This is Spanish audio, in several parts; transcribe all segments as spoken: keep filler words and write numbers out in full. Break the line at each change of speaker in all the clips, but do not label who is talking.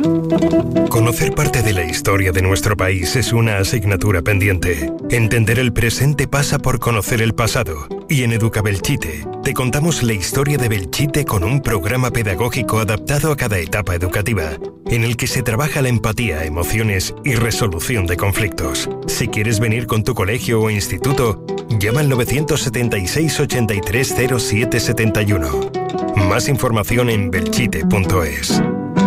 Conocer parte de la historia de nuestro país es una asignatura pendiente. Entender el presente pasa por conocer el pasado. Y en Educa Belchite te contamos la historia de Belchite con un programa pedagógico adaptado a cada etapa educativa, en el que se trabaja la empatía, emociones y resolución de conflictos. Si quieres venir con tu colegio o instituto, llama al nueve siete seis, ochenta y tres, cero siete setenta y uno. Más información en belchite punto es.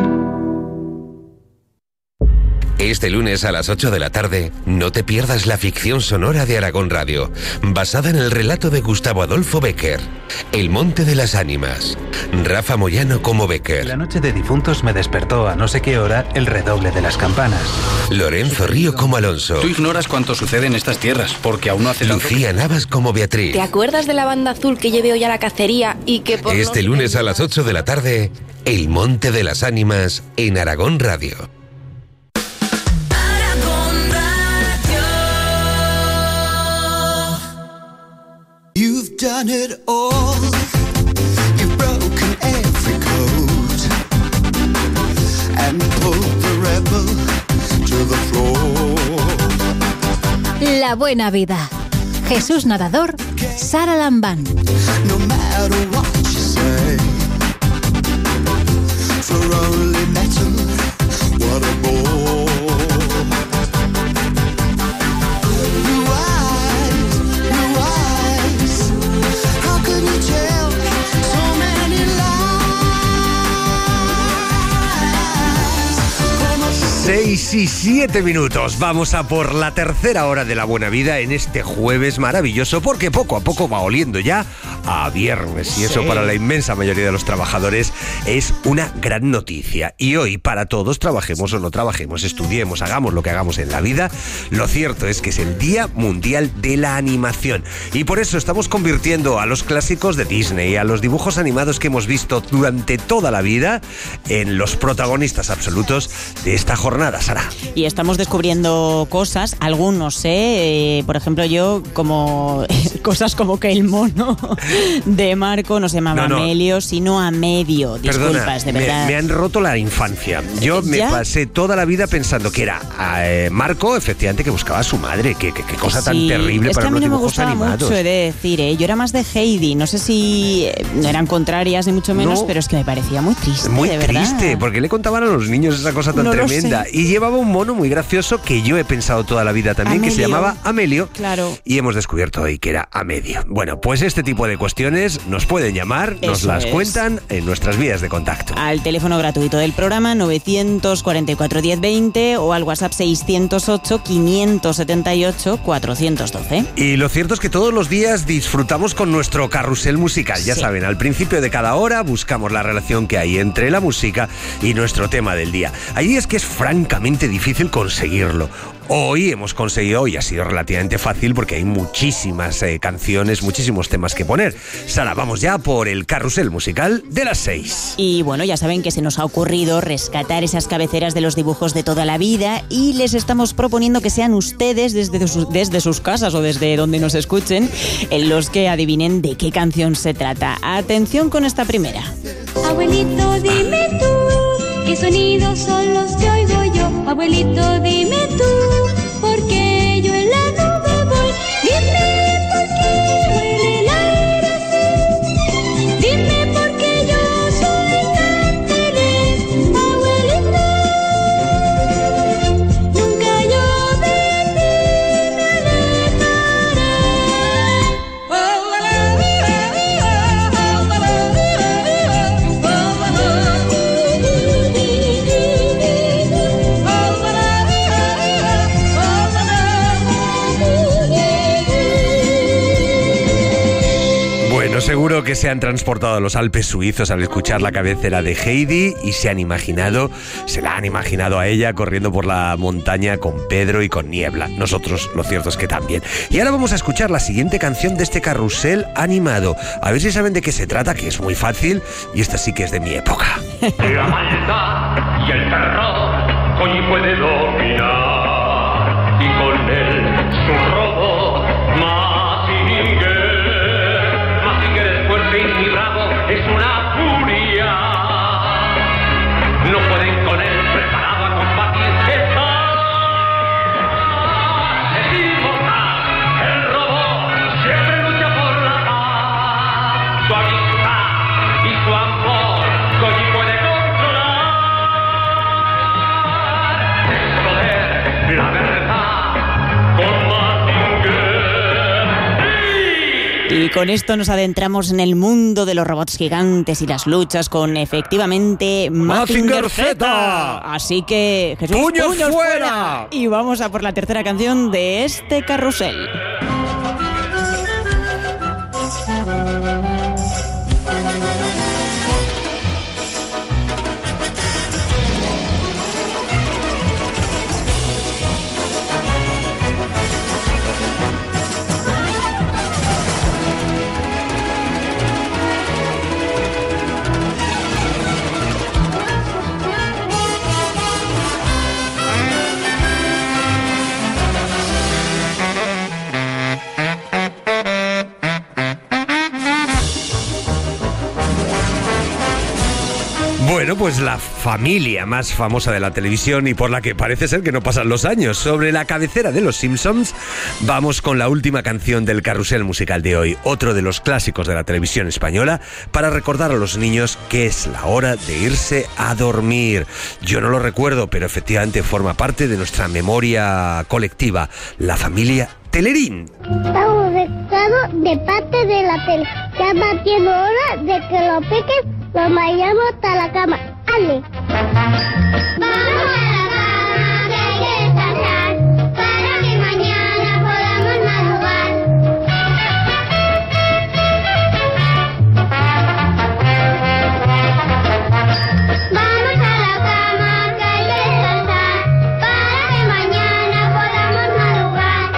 Este lunes a las ocho de la tarde, no te pierdas la ficción sonora de Aragón Radio, basada en el relato de Gustavo Adolfo Bécquer, El Monte de las Ánimas. Rafa Moyano como Bécquer.
La noche de difuntos me despertó a no sé qué hora el redoble de las campanas.
Lorenzo Río como Alonso.
Tú ignoras cuánto sucede en estas tierras, porque aún no hace tanto...
Lucía Navas como Beatriz.
¿Te acuerdas de la banda azul que llevé hoy a la cacería y que por
Este
no...
lunes a las ocho de la tarde, El Monte de las Ánimas en Aragón Radio.
You've done it all. You've broken every code and pulled the rebel to the floor.
La buena vida. Jesús Nadador, Sara Lambán.
No matter what you say, for only metal, what a bore.
Seis y siete minutos. Vamos a por la tercera hora de la buena vida en este jueves maravilloso, porque poco a poco va oliendo ya a viernes. Y eso, sí, para la inmensa mayoría de los trabajadores es una gran noticia. Y hoy, para todos, trabajemos o no trabajemos, estudiemos, hagamos lo que hagamos en la vida, lo cierto es que es el Día Mundial de la Animación. Y por eso estamos convirtiendo a los clásicos de Disney, a los dibujos animados que hemos visto durante toda la vida, en los protagonistas absolutos de esta jornada. Nada, Sara.
Y estamos descubriendo cosas, algunos, ¿eh? eh por ejemplo, yo, como cosas como que el mono de Marco no se llamaba no, no. Amelio, sino Amedio. Disculpas,
Perdona,
de verdad.
Me, me han roto la infancia. Yo me ¿Ya? pasé toda la vida pensando que era eh, Marco, efectivamente, que buscaba a su madre. Qué, qué, qué cosa sí, tan terrible para los dibujos animados.
Es que a mí no me gustaba mucho, he de decir, ¿eh? Yo era más de Heidi. No sé si no eran contrarias ni mucho menos, no, pero es que me parecía muy triste,
Muy
de
triste,
verdad.
porque le contaban a los niños esa cosa tan
no
tremenda. Y llevaba un mono muy gracioso que yo he pensado toda la vida también, Amelio, que se llamaba Amelio.
Claro.
Y hemos descubierto hoy que era Amedio. Bueno, pues este tipo de cuestiones nos pueden llamar, Eso nos las es. cuentan en nuestras vías de contacto.
Al teléfono gratuito del programa novecientos cuarenta y cuatro diez veinte o al WhatsApp seiscientos ocho, quinientos setenta y ocho, cuatrocientos doce.
Y lo cierto es que todos los días disfrutamos con nuestro carrusel musical. Ya sí. saben, al principio de cada hora buscamos la relación que hay entre la música y nuestro tema del día. Hay días que es francamente difícil conseguirlo. Hoy hemos conseguido, y ha sido relativamente fácil porque hay muchísimas eh, canciones, muchísimos temas que poner. Sara, vamos ya por el carrusel musical de las seis.
Y bueno, ya saben que se nos ha ocurrido rescatar esas cabeceras de los dibujos de toda la vida y les estamos proponiendo que sean ustedes desde, su, desde sus casas o desde donde nos escuchen en los que adivinen de qué canción se trata. Atención con esta primera.
Abuelito, dime tú, ¿qué sonidos son los que oigo yo? Abuelito, dime tú, ¿por qué yo en la nube voy? Dime por qué huele el aire así. Dime por qué yo soy tan feliz. Abuelito, nunca yo de ti me alejaré.
Seguro que se han transportado a los Alpes suizos al escuchar la cabecera de Heidi y se han imaginado, se la han imaginado a ella corriendo por la montaña con Pedro y con Niebla. Nosotros, lo cierto es que también. Y ahora vamos a escuchar la siguiente canción de este carrusel animado. A ver si saben de qué se trata, que es muy fácil y esta sí que es de mi época.
La maldad y el terror hoy puede dominar y con él su robo Mazinger. Mazinger es fuerte y bravo, es una furia. No pueden con él frenar.
Y con esto nos adentramos en el mundo de los robots gigantes y las luchas con, efectivamente, Mazinger Z. Así que, Jesús,
¡puños,
¡puños
fuera!
fuera! Y vamos a por la tercera canción de este carrusel.
Bueno, pues la familia más famosa de la televisión y por la que parece ser que no pasan los años. Sobre la cabecera de los Simpsons, vamos con la última canción del carrusel musical de hoy, otro de los clásicos de la televisión española, para recordar a los niños que es la hora de irse a dormir. Yo no lo recuerdo, pero efectivamente forma parte de nuestra memoria colectiva, la familia Telerín.
Estamos recado de parte de la tele. Ya va siendo hora de que lo piques. Lo vayamos hasta la cama. ¡Ale! Vamos a la cama, que hay que descansar, para que mañana podamos madrugar. Vamos a la cama, que hay que descansar, para que mañana podamos madrugar.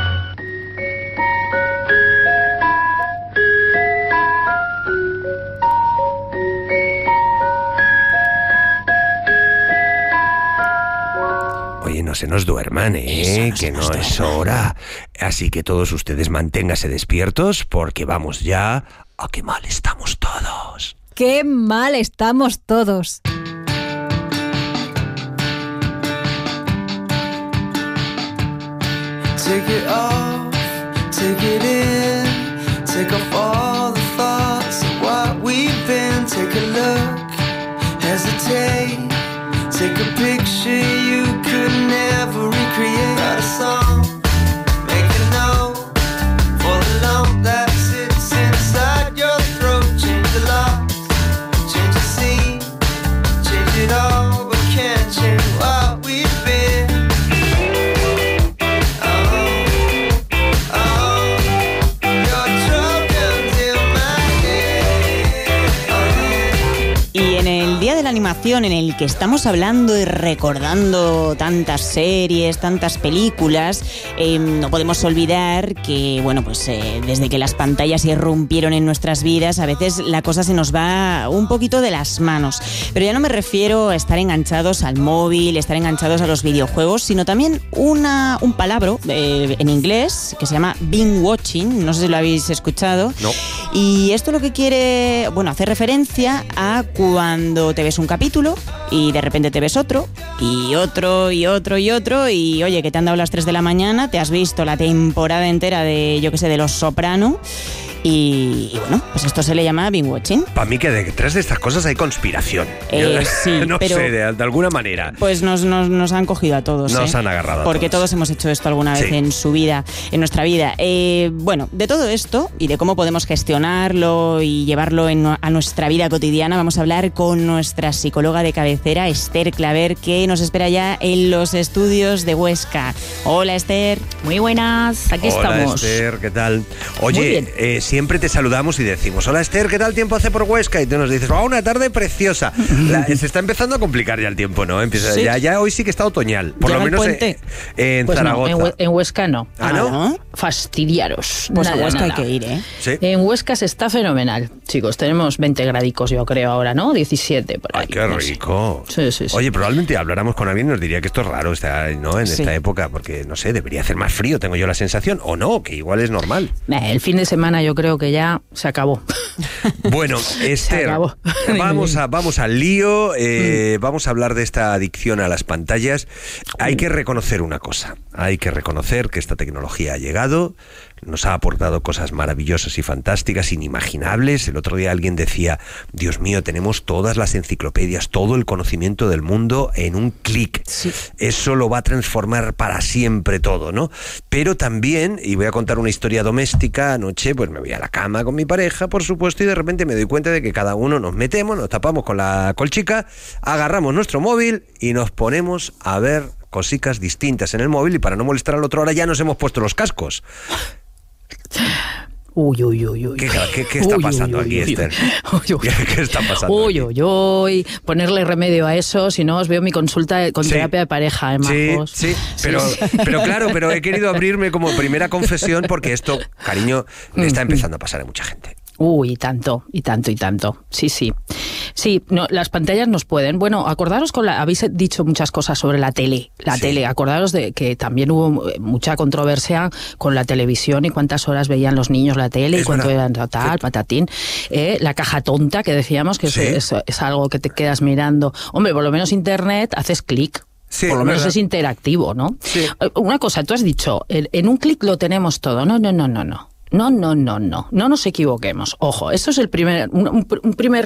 Oye, no se nos duerman, ¿eh? No que no es hora. Así que todos ustedes manténganse despiertos porque vamos ya a qué mal estamos todos.
¡Qué mal estamos todos!
Take it off, take it in, take off all the thoughts of what we've been. Take a look, hesitate, take a picture you could never recreate. Write a song, make a note for the lump that sits inside your throat. Change the locks, change the scene, change it all, but can't change what we've been.
Y en el Día de la Animación, en el que estamos hablando y recordando tantas series, tantas películas, eh, no podemos olvidar que, bueno, pues eh, desde que las pantallas irrumpieron en nuestras vidas, a veces la cosa se nos va un poquito de las manos. Pero ya no me refiero a estar enganchados al móvil, estar enganchados a los videojuegos, sino también una, un palabra eh, en inglés que se llama binge watching, no sé si lo habéis escuchado.
No.
Y esto lo que quiere, bueno, hacer referencia a cuando te ves un capítulo y de repente te ves otro y otro y otro y otro y oye, que te han dado las tres de la mañana, te has visto la temporada entera de, yo qué sé, de Los Soprano. Y, y bueno, pues esto se le llama binge watching.
Para mí que detrás de estas cosas hay conspiración.
Eh, sí,
no
pero
sé, de, de alguna manera.
Pues nos, nos, nos han cogido a todos.
Nos
¿eh?
han agarrado a
Porque
todos.
todos hemos hecho esto alguna vez
Sí.
en su vida, en nuestra vida. Eh, bueno, de todo esto y de cómo podemos gestionarlo y llevarlo en, a nuestra vida cotidiana, vamos a hablar con nuestra psicóloga de cabecera, Esther Claver, que nos espera ya en los estudios de Huesca. Hola, Esther.
Muy buenas, aquí
Hola,
estamos.
Esther, ¿qué tal?
Muy
Oye,
bien.
eh, siempre te saludamos y decimos, hola Esther, ¿qué tal tiempo hace por Huesca? Y tú nos dices, oh, una tarde preciosa. La- se está empezando a complicar ya el tiempo, ¿no? Empieza,
Sí.
ya, ya hoy sí que está otoñal. Por
¿Llega
lo
el
menos
puente?
eh, en
Pues no,
Zaragoza.
en, Hue- en Huesca no.
¿Ah, no?
Fastidiaros.
Pues a
Nada,
Huesca
nada.
hay que ir, ¿eh?
Sí.
En Huesca se está fenomenal, chicos. Tenemos veinte gradicos, yo creo, ahora, ¿no? diecisiete por ahí.
Ay, qué
no sé.
rico.
Sí, sí, sí.
Oye, probablemente habláramos con alguien y nos diría que esto es raro está, ¿no? en
Sí.
esta época, porque, no sé, debería hacer más frío, tengo yo la sensación, o no, que igual es normal.
Eh, El fin de semana yo creo que ya se acabó.
Bueno, Esther,
acabó.
vamos, a, vamos al lío, eh, vamos a hablar de esta adicción a las pantallas. Hay que reconocer una cosa, hay que reconocer que esta tecnología ha llegado, nos ha aportado cosas maravillosas y fantásticas, inimaginables. El otro día alguien decía, Dios mío, tenemos todas las enciclopedias, todo el conocimiento del mundo en un clic. Sí. Eso lo va a transformar para siempre todo, ¿no? Pero también, y voy a contar una historia doméstica, anoche pues me voy a la cama con mi pareja, por supuesto, y de repente me doy cuenta de que cada uno nos metemos, nos tapamos con la colchica, agarramos nuestro móvil y nos ponemos a ver cositas distintas en el móvil, y para no molestar al otro ahora ya nos hemos puesto los cascos.
Uy, uy, uy, uy.
¿Qué, qué, qué está pasando uy, uy, aquí, uy, Esther?
Uy, uy.
¿Qué está pasando
Uy,
aquí?
uy, uy. Ponerle remedio a eso, si no os veo mi consulta con sí. terapia de pareja, ¿eh, majos?
Sí, sí, pero, sí. pero claro, pero he querido abrirme como primera confesión porque esto, cariño, le está empezando a pasar a mucha gente.
Uy, y tanto, y tanto, y tanto. Sí, sí. Sí, no, las pantallas nos pueden. Bueno, acordaros con la... Habéis dicho muchas cosas sobre la tele. La sí. tele, acordaros de que también hubo mucha controversia con la televisión y cuántas horas veían los niños la tele es y cuánto eran tal, patatín. Eh, la caja tonta que decíamos, que sí. es, es, es algo que te quedas mirando. Hombre, por lo menos internet, haces clic. Sí, por lo menos verdad. Es interactivo, ¿no? Sí. Una cosa, tú has dicho, en, en un clic lo tenemos todo. No, no, no, no, no. No, no, no, no, no nos equivoquemos. Ojo, esto es el primer, un, un primer,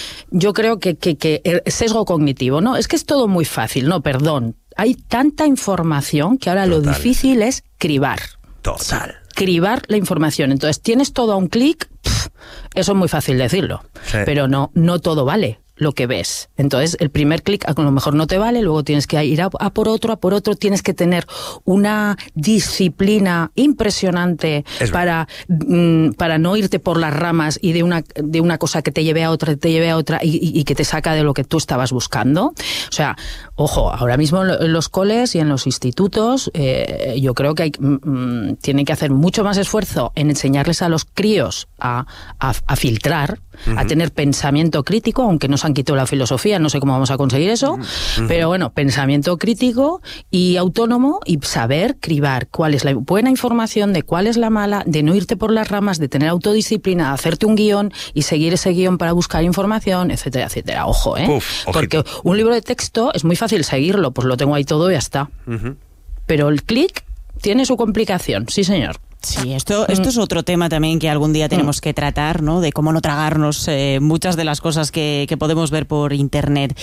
yo creo que, que, que sesgo cognitivo, ¿no? Es que es todo muy fácil, no, perdón. Hay tanta información que ahora Total. Lo difícil es cribar.
Total.
Cribar la información. Entonces, tienes todo a un clic, eso es muy fácil decirlo, sí. pero no, no todo vale lo que ves. Entonces, el primer clic a lo mejor no te vale, luego tienes que ir a, a por otro, a por otro, tienes que tener una disciplina impresionante para, mm, para no irte por las ramas y de una, de una cosa que te lleve a otra, te lleve a otra y, y, y que te saca de lo que tú estabas buscando. O sea, ojo, ahora mismo en los coles y en los institutos, eh, yo creo que hay, mm, tienen que hacer mucho más esfuerzo en enseñarles a los críos a, a, a filtrar, uh-huh. a tener pensamiento crítico, aunque no se han quitado la filosofía, no sé cómo vamos a conseguir eso, uh-huh. pero bueno, pensamiento crítico y autónomo y saber cribar cuál es la buena información, de cuál es la mala, de no irte por las ramas, de tener autodisciplina, hacerte un guión y seguir ese guión para buscar información, etcétera, etcétera. Ojo, ¿eh? Uf, porque un libro de texto es muy fácil seguirlo, pues lo tengo ahí todo y ya está. Uh-huh. Pero el clic tiene su complicación, sí señor.
Sí, esto, esto es otro tema también que algún día tenemos que tratar, ¿no? De cómo no tragarnos eh, muchas de las cosas que, que podemos ver por internet.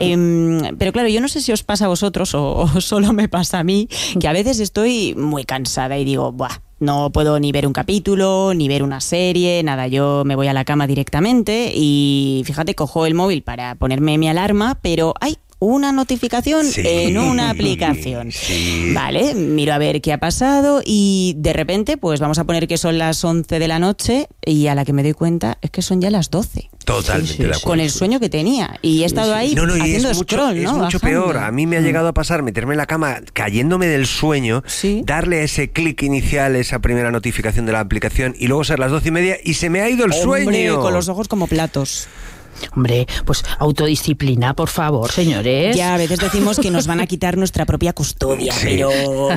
Eh, pero claro, yo no sé si os pasa a vosotros o, o solo me pasa a mí, que a veces estoy muy cansada y digo, buah, no puedo ni ver un capítulo, ni ver una serie, nada, yo me voy a la cama directamente y fíjate, cojo el móvil para ponerme mi alarma, pero ¡ay! Una notificación sí, en una aplicación. Sí. Vale, miro a ver qué ha pasado y de repente, pues vamos a poner que son las once de la noche y a la que me doy cuenta es que son ya las doce.
Totalmente sí, sí, de acuerdo.
Con el sueño que tenía. Y he estado ahí no, no, haciendo
es
scroll,
mucho,
¿no?
Es mucho
Bajando.
peor. A mí me ha llegado a pasar meterme en la cama cayéndome del sueño, ¿sí? Darle a ese clic inicial, esa primera notificación de la aplicación y luego ser las doce y media y se me ha ido el
Hombre,
sueño.
Con los ojos como platos.
Hombre, pues autodisciplina, por favor, señores.
Ya, a veces decimos que nos van a quitar nuestra propia custodia, sí. pero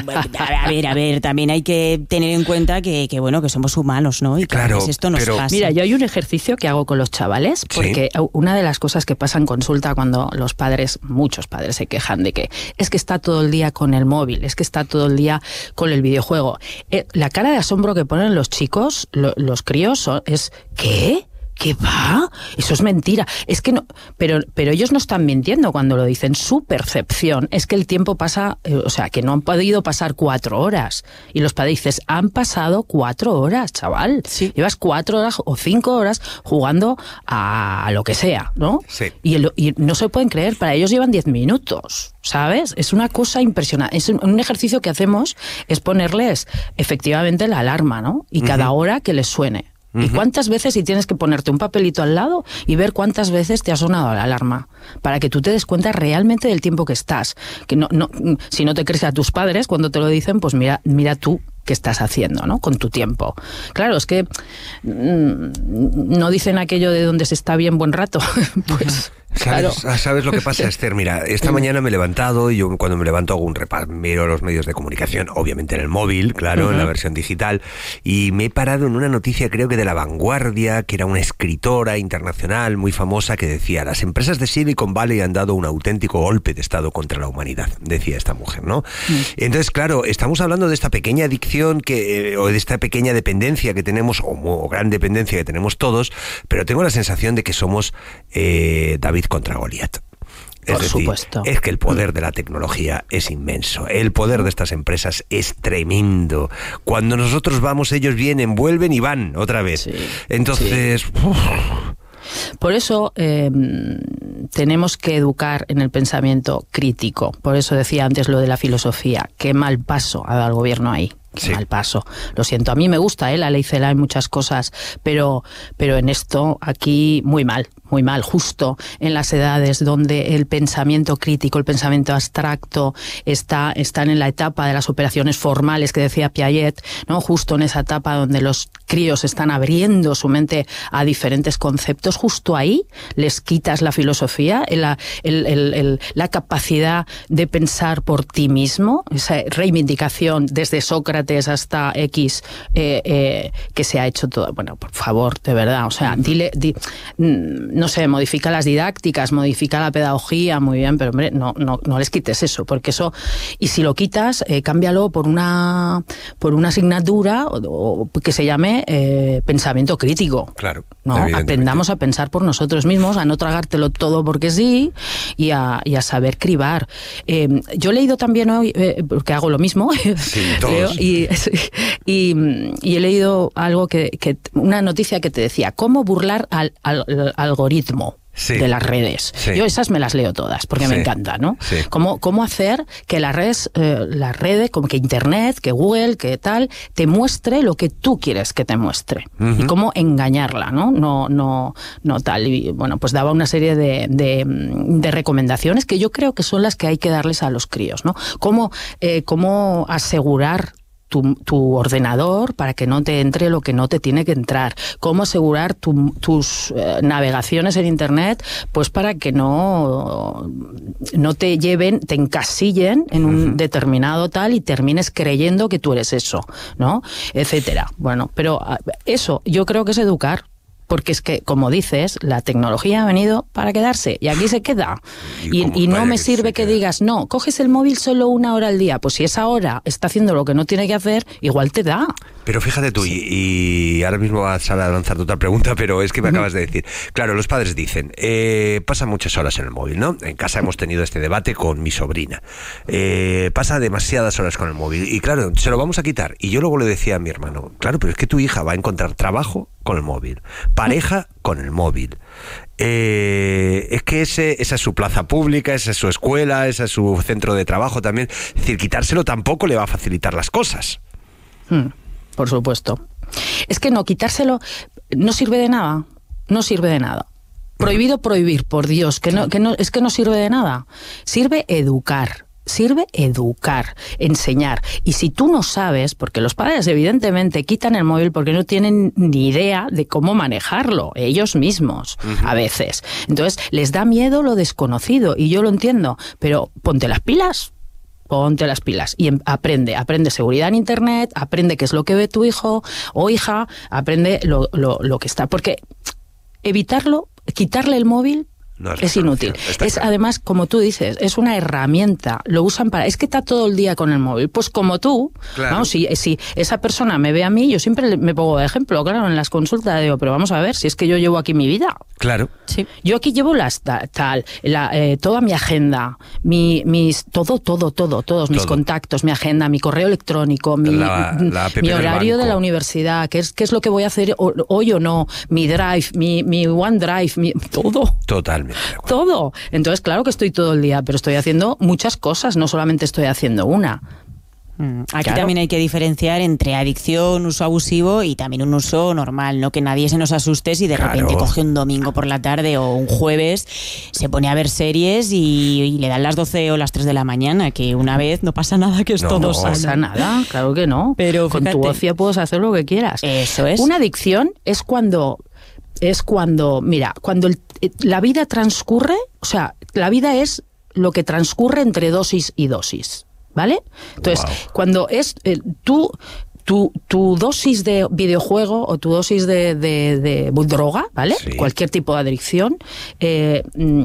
a ver, a ver, también hay que tener en cuenta que, que bueno, que somos humanos, ¿no? Y que
claro,
a veces esto nos
pero...
pasa.
Mira, yo hay un ejercicio que hago con los chavales, porque ¿sí? una de las cosas que pasa en consulta cuando los padres, muchos padres se quejan de que es que está todo el día con el móvil, es que está todo el día con el videojuego. Eh, la cara de asombro que ponen los chicos, lo, los críos, son, es ¿qué? ¿Qué va? Eso es mentira. Es que no, pero, pero ellos no están mintiendo cuando lo dicen. Su percepción es que el tiempo pasa, eh, o sea, que no han podido pasar cuatro horas. Y los padres dicen, han pasado cuatro horas, chaval. Sí. Llevas cuatro horas o cinco horas jugando a lo que sea, ¿no?
Sí.
Y, el, y no se pueden creer, para ellos llevan diez minutos, ¿sabes? Es una cosa impresionante. Es un, un ejercicio que hacemos es ponerles efectivamente la alarma, ¿no? Y uh-huh. cada hora que les suene. ¿Y cuántas veces, y tienes que ponerte un papelito al lado y ver cuántas veces te ha sonado la alarma? Para que tú te des cuenta realmente del tiempo que estás. Que no, no, si no te crees a tus padres cuando te lo dicen, pues mira, mira tú qué estás haciendo, ¿no? Con tu tiempo. Claro, es que mmm, no dicen aquello de donde se está bien buen rato. Pues
¿Sabes,
Claro.
¿Sabes lo que pasa, Esther? Mira, esta mañana me he levantado y yo cuando me levanto hago un repaso, miro los medios de comunicación, obviamente en el móvil, claro, uh-huh. en la versión digital, y me he parado en una noticia, creo que de La Vanguardia, que era una escritora internacional muy famosa que decía: las empresas de Silicon Valley han dado un auténtico golpe de estado contra la humanidad, decía esta mujer, ¿no? Uh-huh. Entonces, claro, estamos hablando de esta pequeña adicción que, o de esta pequeña dependencia que tenemos, o, o gran dependencia que tenemos todos, pero tengo la sensación de que somos eh, David contra Goliat. Es
Por
decir,
supuesto.
es que el poder de la tecnología es inmenso. El poder de estas empresas es tremendo. Cuando nosotros vamos, ellos vienen, vuelven y van otra vez. Sí, Entonces...
Sí. Por eso eh, tenemos que educar en el pensamiento crítico. Por eso decía antes lo de la filosofía. Qué mal paso ha dado el gobierno ahí. Qué sí. mal paso. Lo siento, a mí me gusta ¿eh? la ley CELA en muchas cosas, pero, pero en esto aquí muy mal, muy mal. Justo en las edades donde el pensamiento crítico, el pensamiento abstracto está, están en la etapa de las operaciones formales que decía Piaget, ¿no? Justo en esa etapa donde los críos están abriendo su mente a diferentes conceptos, justo ahí les quitas la filosofía, la, el, el, el, la capacidad de pensar por ti mismo, esa reivindicación desde Sócrates hasta X eh, eh, que se ha hecho todo. Bueno, por favor, de verdad, o sea, dile, di, no sé, modifica las didácticas, modifica la pedagogía, muy bien, pero hombre, no, no, no les quites eso, porque eso, y si lo quitas, eh, cámbialo por una por una asignatura o, o que se llame eh, pensamiento crítico.
Claro.
¿No? Aprendamos a pensar por nosotros mismos, a no tragártelo todo porque sí, y a, y a saber cribar. Eh, yo he leído también hoy, eh, porque hago lo mismo,
sí, todos.
Y, y, y he leído algo que, que una noticia que te decía cómo burlar al, al, al algoritmo sí. de las redes. Sí. Yo esas me las leo todas porque sí. me encanta, ¿no? Sí. Cómo, cómo hacer que las redes, eh, las redes, como que Internet, que Google, que tal, te muestre lo que tú quieres que te muestre. Uh-huh. Y cómo engañarla, ¿no? No, no, no tal. Y bueno, pues daba una serie de, de, de recomendaciones que yo creo que son las que hay que darles a los críos, ¿no? Cómo, eh, cómo asegurar Tu, tu ordenador para que no te entre lo que no te tiene que entrar, cómo asegurar tu, tus eh, navegaciones en Internet, pues para que no, no te lleven, te encasillen en un uh-huh. determinado tal y termines creyendo que tú eres eso, ¿no? Etcétera. Bueno, pero eso yo creo que es educar. Porque es que, como dices, la tecnología ha venido para quedarse y aquí se queda. Y, y, y no me sirve que, que digas, no, coges el móvil solo una hora al día. Pues si esa hora está haciendo lo que no tiene que hacer, igual te da.
Pero fíjate tú, sí. y, y ahora mismo vas a lanzar otra pregunta, pero es que me uh-huh. acabas de decir. Claro, los padres dicen, eh, pasa muchas horas en el móvil, ¿no? En casa hemos tenido este debate con mi sobrina. Eh, pasa demasiadas horas con el móvil. Y claro, se lo vamos a quitar. Y yo luego le decía a mi hermano, claro, pero es que tu hija va a encontrar trabajo con el móvil, pareja con el móvil. Eh, es que ese, esa es su plaza pública, esa es su escuela, ese es su centro de trabajo también. Es decir, quitárselo tampoco le va a facilitar las cosas.
Hmm, por supuesto. Es que no, quitárselo no sirve de nada. No sirve de nada. Prohibido prohibir, por Dios, que no, que no, es que no sirve de nada. Sirve educar. Sirve educar, enseñar. Y si tú no sabes, porque los padres evidentemente quitan el móvil porque no tienen ni idea de cómo manejarlo, ellos mismos, uh-huh. a veces. Entonces, les da miedo lo desconocido, y yo lo entiendo, pero ponte las pilas. Ponte las pilas y aprende, aprende seguridad en Internet, aprende qué es lo que ve tu hijo o hija, aprende lo, lo, lo que está. Porque evitarlo, quitarle el móvil, no es, es inútil. Es claro. Además, como tú dices, es una herramienta. Lo usan para... Es que está todo el día con el móvil. Pues como tú, claro. vamos, si, si esa persona me ve a mí, yo siempre me pongo de ejemplo, claro, en las consultas digo, pero vamos a ver, si es que yo llevo aquí mi vida.
Claro.
Sí. Yo aquí llevo las tal, la, eh, toda mi agenda, mi, mis, todo, todo, todo, todos todo. mis contactos, mi agenda, mi correo electrónico, mi,
la, la
mi horario de la universidad, qué es, qué es lo que voy a hacer hoy o no, mi drive, mi, mi OneDrive, mi, todo.
Totalmente.
Todo. Entonces, claro que estoy todo el día, pero estoy haciendo muchas cosas, no solamente estoy haciendo una.
Aquí
claro.
también hay que diferenciar entre adicción, uso abusivo y también un uso normal, ¿no? Que nadie se nos asuste si de claro. repente coge un domingo por la tarde o un jueves, se pone a ver series y, y le dan las doce o las tres de la mañana, que una vez no pasa nada, que es
no,
todo
no
sano.
pasa nada, claro que no.
Pero
con
fíjate,
tu ocio puedes hacer lo que quieras.
Eso es.
Una adicción es cuando es cuando, mira, cuando el, la vida transcurre, o sea, la vida es lo que transcurre entre dosis y dosis, ¿vale? Entonces, wow. cuando es eh, tú... Tu, tu dosis de videojuego o tu dosis de, de, de droga, ¿vale? Sí. Cualquier tipo de adicción, eh,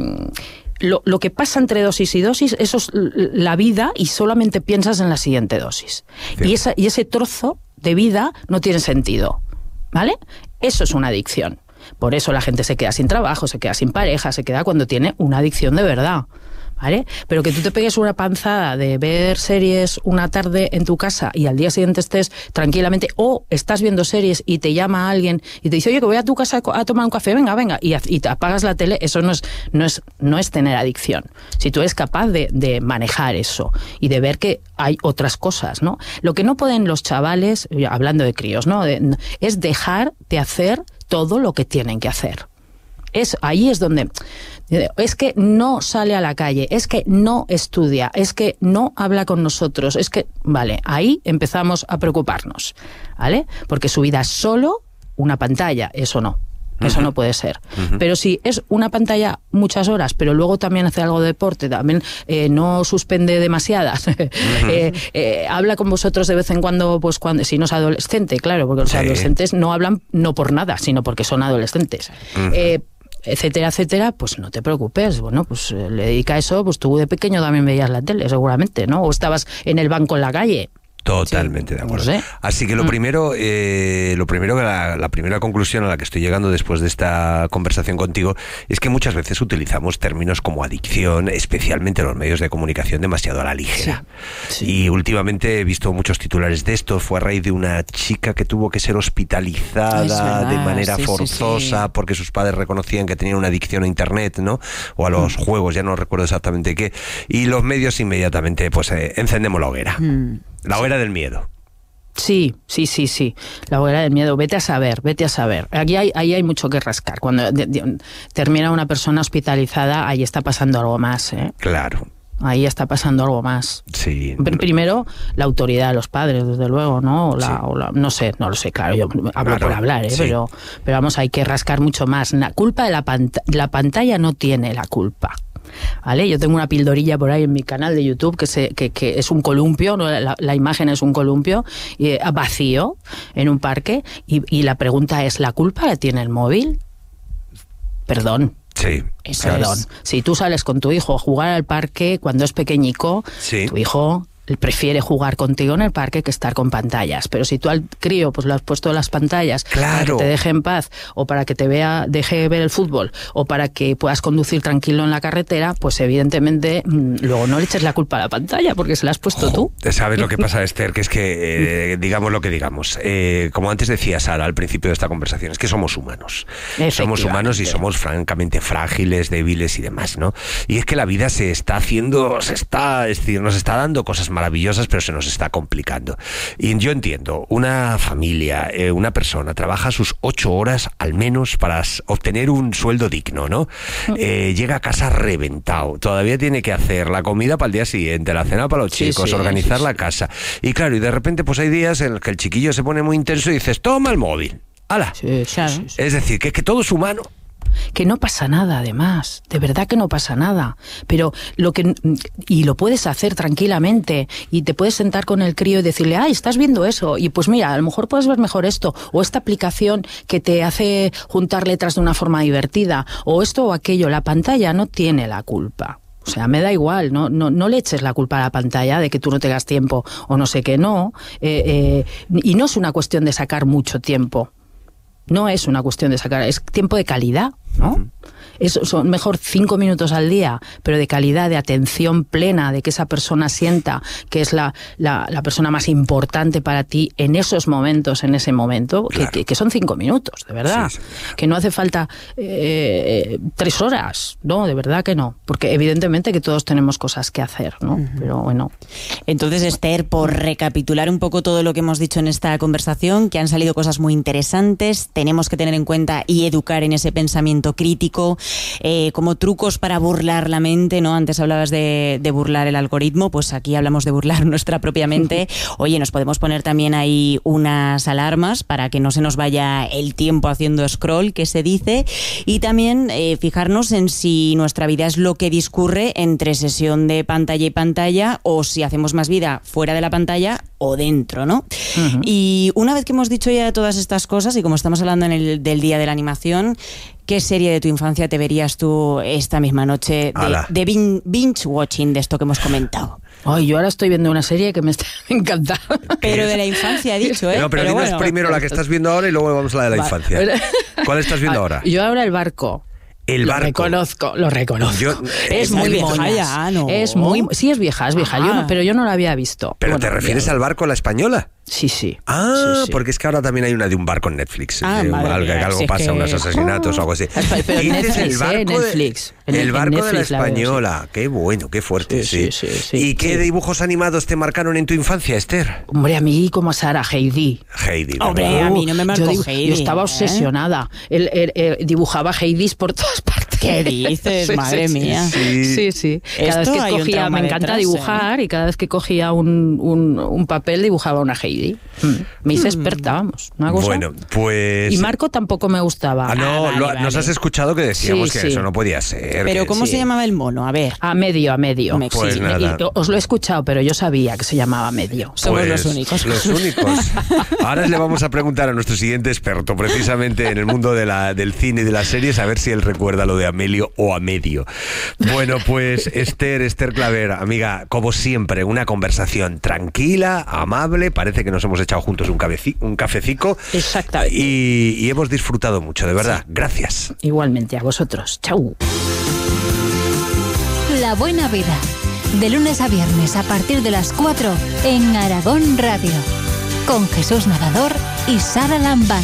lo, lo que pasa entre dosis y dosis, eso es la vida y solamente piensas en la siguiente dosis. Sí. Y, esa, y ese trozo de vida no tiene sentido, ¿vale? Eso es una adicción. Por eso la gente se queda sin trabajo, se queda sin pareja, se queda cuando tiene una adicción de verdad. ¿Vale? Pero que tú te pegues una panzada de ver series una tarde en tu casa y al día siguiente estés tranquilamente, o estás viendo series y te llama alguien y te dice, oye, que voy a tu casa a tomar un café, venga, venga, y, y te apagas la tele, eso no es, no es, no es tener adicción. Si tú eres capaz de, de manejar eso y de ver que hay otras cosas, ¿no? Lo que no pueden los chavales, hablando de críos, ¿no? De, es dejar de hacer todo lo que tienen que hacer. Es, ahí es donde... Es que no sale a la calle, es que no estudia, es que no habla con nosotros, es que... Vale, ahí empezamos a preocuparnos, ¿vale? Porque su vida es solo una pantalla, eso no. Eso uh-huh. no puede ser. Uh-huh. Pero si es una pantalla muchas horas, pero luego también hace algo de deporte, también eh, no suspende demasiadas, uh-huh. eh, eh, habla con vosotros de vez en cuando, pues cuando si no es adolescente, claro, porque los sí. adolescentes no hablan no por nada, sino porque son adolescentes. Uh-huh. Eh, etcétera, etcétera, pues no te preocupes, bueno, pues eh, le dedica a eso, pues tú de pequeño también veías la tele, seguramente, ¿no? O estabas en el banco en la calle.
Totalmente sí, de acuerdo.
No sé.
Así que lo
mm.
primero, eh, lo primero, la, la primera conclusión a la que estoy llegando después de esta conversación contigo es que muchas veces utilizamos términos como adicción, especialmente en los medios de comunicación, demasiado a la ligera. Sí, sí. Y últimamente he visto muchos titulares de esto. Fue a raíz de una chica que tuvo que ser hospitalizada de manera sí, forzosa sí, sí. porque sus padres reconocían que tenía una adicción a internet, ¿no? O a los mm. juegos, ya no recuerdo exactamente qué. Y los medios inmediatamente, pues, eh, encendemos la hoguera. Mm. La hoguera del miedo.
Sí, sí, sí, sí. La hoguera del miedo. Vete a saber, vete a saber. Aquí hay, ahí hay mucho que rascar. Cuando de, de, termina una persona hospitalizada, ahí está pasando algo más, ¿eh?
Claro.
Ahí está pasando algo más.
Sí.
Primero, la autoridad de los padres, desde luego, ¿no? O la, sí. o la, no sé, no lo sé, claro, yo hablo claro, por hablar, ¿eh? Sí. Pero, pero vamos, hay que rascar mucho más. La culpa de la pantalla, la pantalla no tiene la culpa. ¿Vale? Yo tengo una pildorilla por ahí en mi canal de YouTube que, se, que, que es un columpio, ¿no? la, la imagen es un columpio eh, vacío en un parque y, y la pregunta es, ¿la culpa la tiene el móvil? Perdón.
Sí,
Perdón. Es. Si tú sales con tu hijo a jugar al parque cuando es pequeñico, sí. tu hijo prefiere jugar contigo en el parque que estar con pantallas. Pero si tú al crío pues lo has puesto las pantallas
claro.
para que te deje en paz, o para que te vea, deje ver el fútbol, o para que puedas conducir tranquilo en la carretera, pues evidentemente mmm, luego no le eches la culpa a la pantalla porque se la has puesto
oh,
tú.
¿Sabes lo que pasa, Esther? Que es que, eh, digamos lo que digamos, eh, como antes decía Sara al principio de esta conversación, es que somos humanos. Somos humanos y somos francamente frágiles, débiles y demás, ¿no? Y es que la vida se está haciendo, se está, es decir, nos está dando cosas maravillosas, pero se nos está complicando. Y yo entiendo, una familia, eh, una persona trabaja sus ocho horas al menos para obtener un sueldo digno, ¿no? Eh, llega a casa reventado, todavía tiene que hacer la comida para el día siguiente, la cena para los sí, chicos, sí, organizar sí, la sí. casa. Y claro, y de repente pues hay días en los que el chiquillo se pone muy intenso y dices, toma el móvil. ¡Hala!
Sí, claro. sí, sí.
Es decir, que es que todo es humano.
Que no pasa nada, además, de verdad que no pasa nada, pero lo que y lo puedes hacer tranquilamente y te puedes sentar con el crío y decirle, ay, estás viendo eso, y pues mira, a lo mejor puedes ver mejor esto, o esta aplicación que te hace juntar letras de una forma divertida, o esto o aquello. La pantalla no tiene la culpa. O sea, me da igual, no, no, no le eches la culpa a la pantalla de que tú no tengas tiempo o no sé qué, no. Eh, eh, y no es una cuestión de sacar mucho tiempo. No es una cuestión de sacar, es tiempo de calidad, ¿no? Uh-huh. Es, son mejor cinco minutos al día, pero de calidad, de atención plena, de que esa persona sienta que es la, la, la persona más importante para ti en esos momentos, en ese momento, claro. que, que son cinco minutos, de verdad. Sí, sí. Que no hace falta eh, tres horas, no, de verdad que no. Porque evidentemente que todos tenemos cosas que hacer, ¿no? Uh-huh. Pero bueno.
Entonces, Esther, por recapitular un poco todo lo que hemos dicho en esta conversación, que han salido cosas muy interesantes, tenemos que tener en cuenta y educar en ese pensamiento pensamiento crítico, eh, como trucos para burlar la mente, ¿no? Antes hablabas de, de burlar el algoritmo, pues aquí hablamos de burlar nuestra propia mente. Oye, nos podemos poner también ahí unas alarmas para que no se nos vaya el tiempo haciendo scroll, que se dice, y también eh, fijarnos en si nuestra vida es lo que discurre entre sesión de pantalla y pantalla, o si hacemos más vida fuera de la pantalla o dentro, ¿no? Uh-huh. Y una vez que hemos dicho ya todas estas cosas, y como estamos hablando en el del Día de la Animación, ¿qué serie de tu infancia te verías tú esta misma noche de, de bin- binge watching de esto que hemos comentado?
Ay, yo ahora estoy viendo una serie que me está encantando.
Pero de la infancia, he dicho, ¿eh?
No, pero, pero dinos bueno, primero la que estás viendo ahora y luego vamos a la de la Va, infancia. Pero... ¿Cuál estás viendo ahora?
Yo ahora El Barco.
El barco.
Lo reconozco, lo reconozco.
Yo,
es, es muy vieja ya, ¿no? Es muy, sí, es vieja, es vieja. Yo no, pero yo no la había visto.
¿Pero
bueno,
te refieres
ya...
al Barco, la española?
Sí, sí.
Ah,
sí, sí.
porque es que ahora también hay una de un barco en Netflix.
Ah,
de,
madre
algo,
mía,
algo
si
pasa,
que...
unos asesinatos o algo así.
Pero en Netflix, el barco, eh, Netflix.
De, el barco
Netflix,
de la española. La veo, sí. Qué bueno, qué fuerte, sí. sí. sí, sí, sí ¿Y qué sí. dibujos animados te marcaron en tu infancia, Esther?
Hombre, a mí como a Sara, Heidi.
Heidi.
Hombre, a mí no me marcó
yo,
Heidi.
Yo estaba obsesionada. ¿eh? Él, él, él, dibujaba Heidis por todas partes.
¿Qué dices? Sí, madre
sí,
mía.
Sí, sí. sí. Cada vez que cogía, me encanta detrás, dibujar, ¿eh? Y cada vez que cogía un, un, un papel dibujaba una Heidi. Mm. Me hice experta, vamos. Una cosa.
Bueno, pues...
Y Marco tampoco me gustaba.
Ah, no,
ah, vale,
lo,
vale.
nos has escuchado que decíamos
sí,
que
sí.
eso no podía ser.
Pero
que...
¿cómo
sí.
se llamaba el mono? A ver.
A medio, a medio.
Me
pues
sí,
nada.
Y, os lo he escuchado, pero yo sabía que se llamaba medio.
Somos
pues,
los únicos.
Los únicos. Ahora le vamos a preguntar a nuestro siguiente experto, precisamente en el mundo de la, del cine y de las series, a ver si él recuerda lo de Amelio o a medio. Bueno, pues Esther, Esther Claver, amiga, como siempre, una conversación tranquila, amable, parece que nos hemos echado juntos un, cabeci- un cafecico.
Exactamente.
Y, y hemos disfrutado mucho, de verdad. Sí. Gracias.
Igualmente, a vosotros. Chau.
La Buena Vida, de lunes a viernes a partir de las cuatro en Aragón Radio, con Jesús Nadador y Sara Lambán.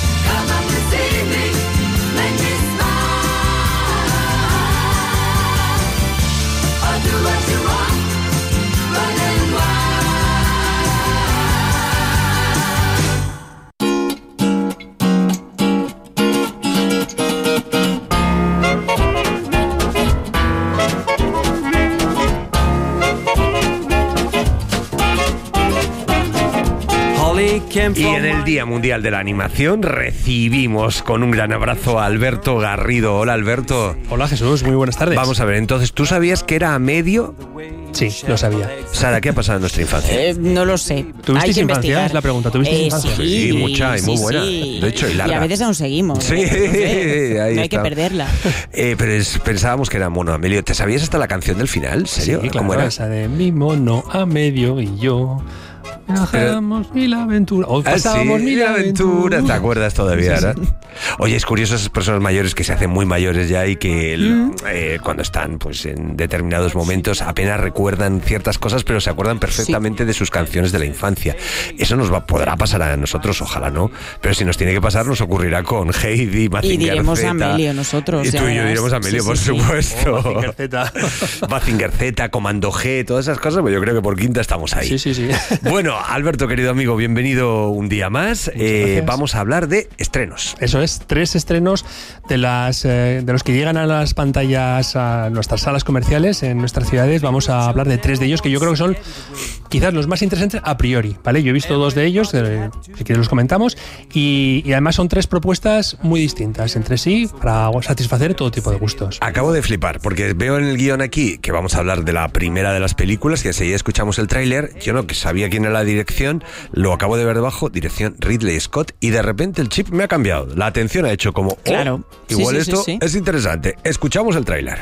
Y en el Día Mundial de la Animación recibimos con un gran abrazo a Alberto Garrido. Hola, Alberto.
Hola, Jesús. Muy buenas tardes.
Vamos a ver, entonces, ¿tú sabías que era a medio?
Sí, lo sabía.
Sara, ¿qué ha pasado en nuestra infancia?
Eh, no lo sé.
¿Tuvisteis
Hay que
infancia?
investigar.
Es la pregunta. ¿Tuvisteis
eh,
infancia?
Sí,
sí, mucha y muy
sí,
buena.
Sí.
De hecho, y larga.
Y a veces aún seguimos.
Sí,
¿eh?
ahí
no hay
está.
que perderla.
Eh, pero es, pensábamos que era mono Amelio. ¿Te sabías hasta la canción del final? ¿Serio?
Sí, claro,
¿Cómo era?
Esa de mi mono a medio y yo... Viajábamos mil aventuras. O pasábamos
ah, sí,
mil aventuras.
¿Te acuerdas todavía,
sí,
verdad?
Sí.
Oye, es curioso esas personas mayores que se hacen muy mayores ya y que el, eh, cuando están pues en determinados momentos apenas recuerdan ciertas cosas, pero se acuerdan perfectamente sí. de sus canciones de la infancia. Eso nos va, podrá pasar a nosotros, ojalá no, pero si nos tiene que pasar nos ocurrirá con Heidi, Mazinger
Y diremos
Z,
Amelio nosotros.
Y tú y yo diremos Amelio, sí, por sí, supuesto.
Sí. Oh, Mazinger Z.
Mazinger Z, Comando G, todas esas cosas, pues yo creo que por quinta estamos ahí.
Sí, sí, sí.
Bueno, Alberto, querido amigo, bienvenido un día más. Eh, vamos a hablar de estrenos.
Eso es, tres estrenos de las eh, de los que llegan a las pantallas, a nuestras salas comerciales en nuestras ciudades. Vamos a hablar de tres de ellos que yo creo que son quizás los más interesantes a priori, ¿vale? Yo he visto dos de ellos, eh, si quieres los comentamos, y, y además son tres propuestas muy distintas entre sí para satisfacer todo tipo de gustos.
Acabo de flipar, porque veo en el guión aquí que vamos a hablar de la primera de las películas, que enseguida escuchamos el tráiler. Yo no que sabía quién era la dirección, lo acabo de ver debajo, dirección Ridley Scott, y de repente el chip me ha cambiado. La atención ha hecho como, oh,
claro.
igual
sí,
esto
sí, sí, sí.
es interesante. Escuchamos el tráiler.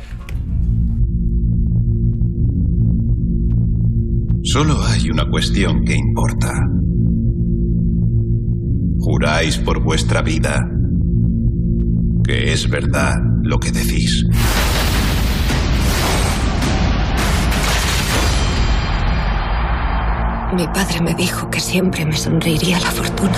Solo hay una cuestión que importa. ¿Juráis por vuestra vida que es verdad lo que decís?
Mi padre me dijo que siempre me sonreiría la fortuna.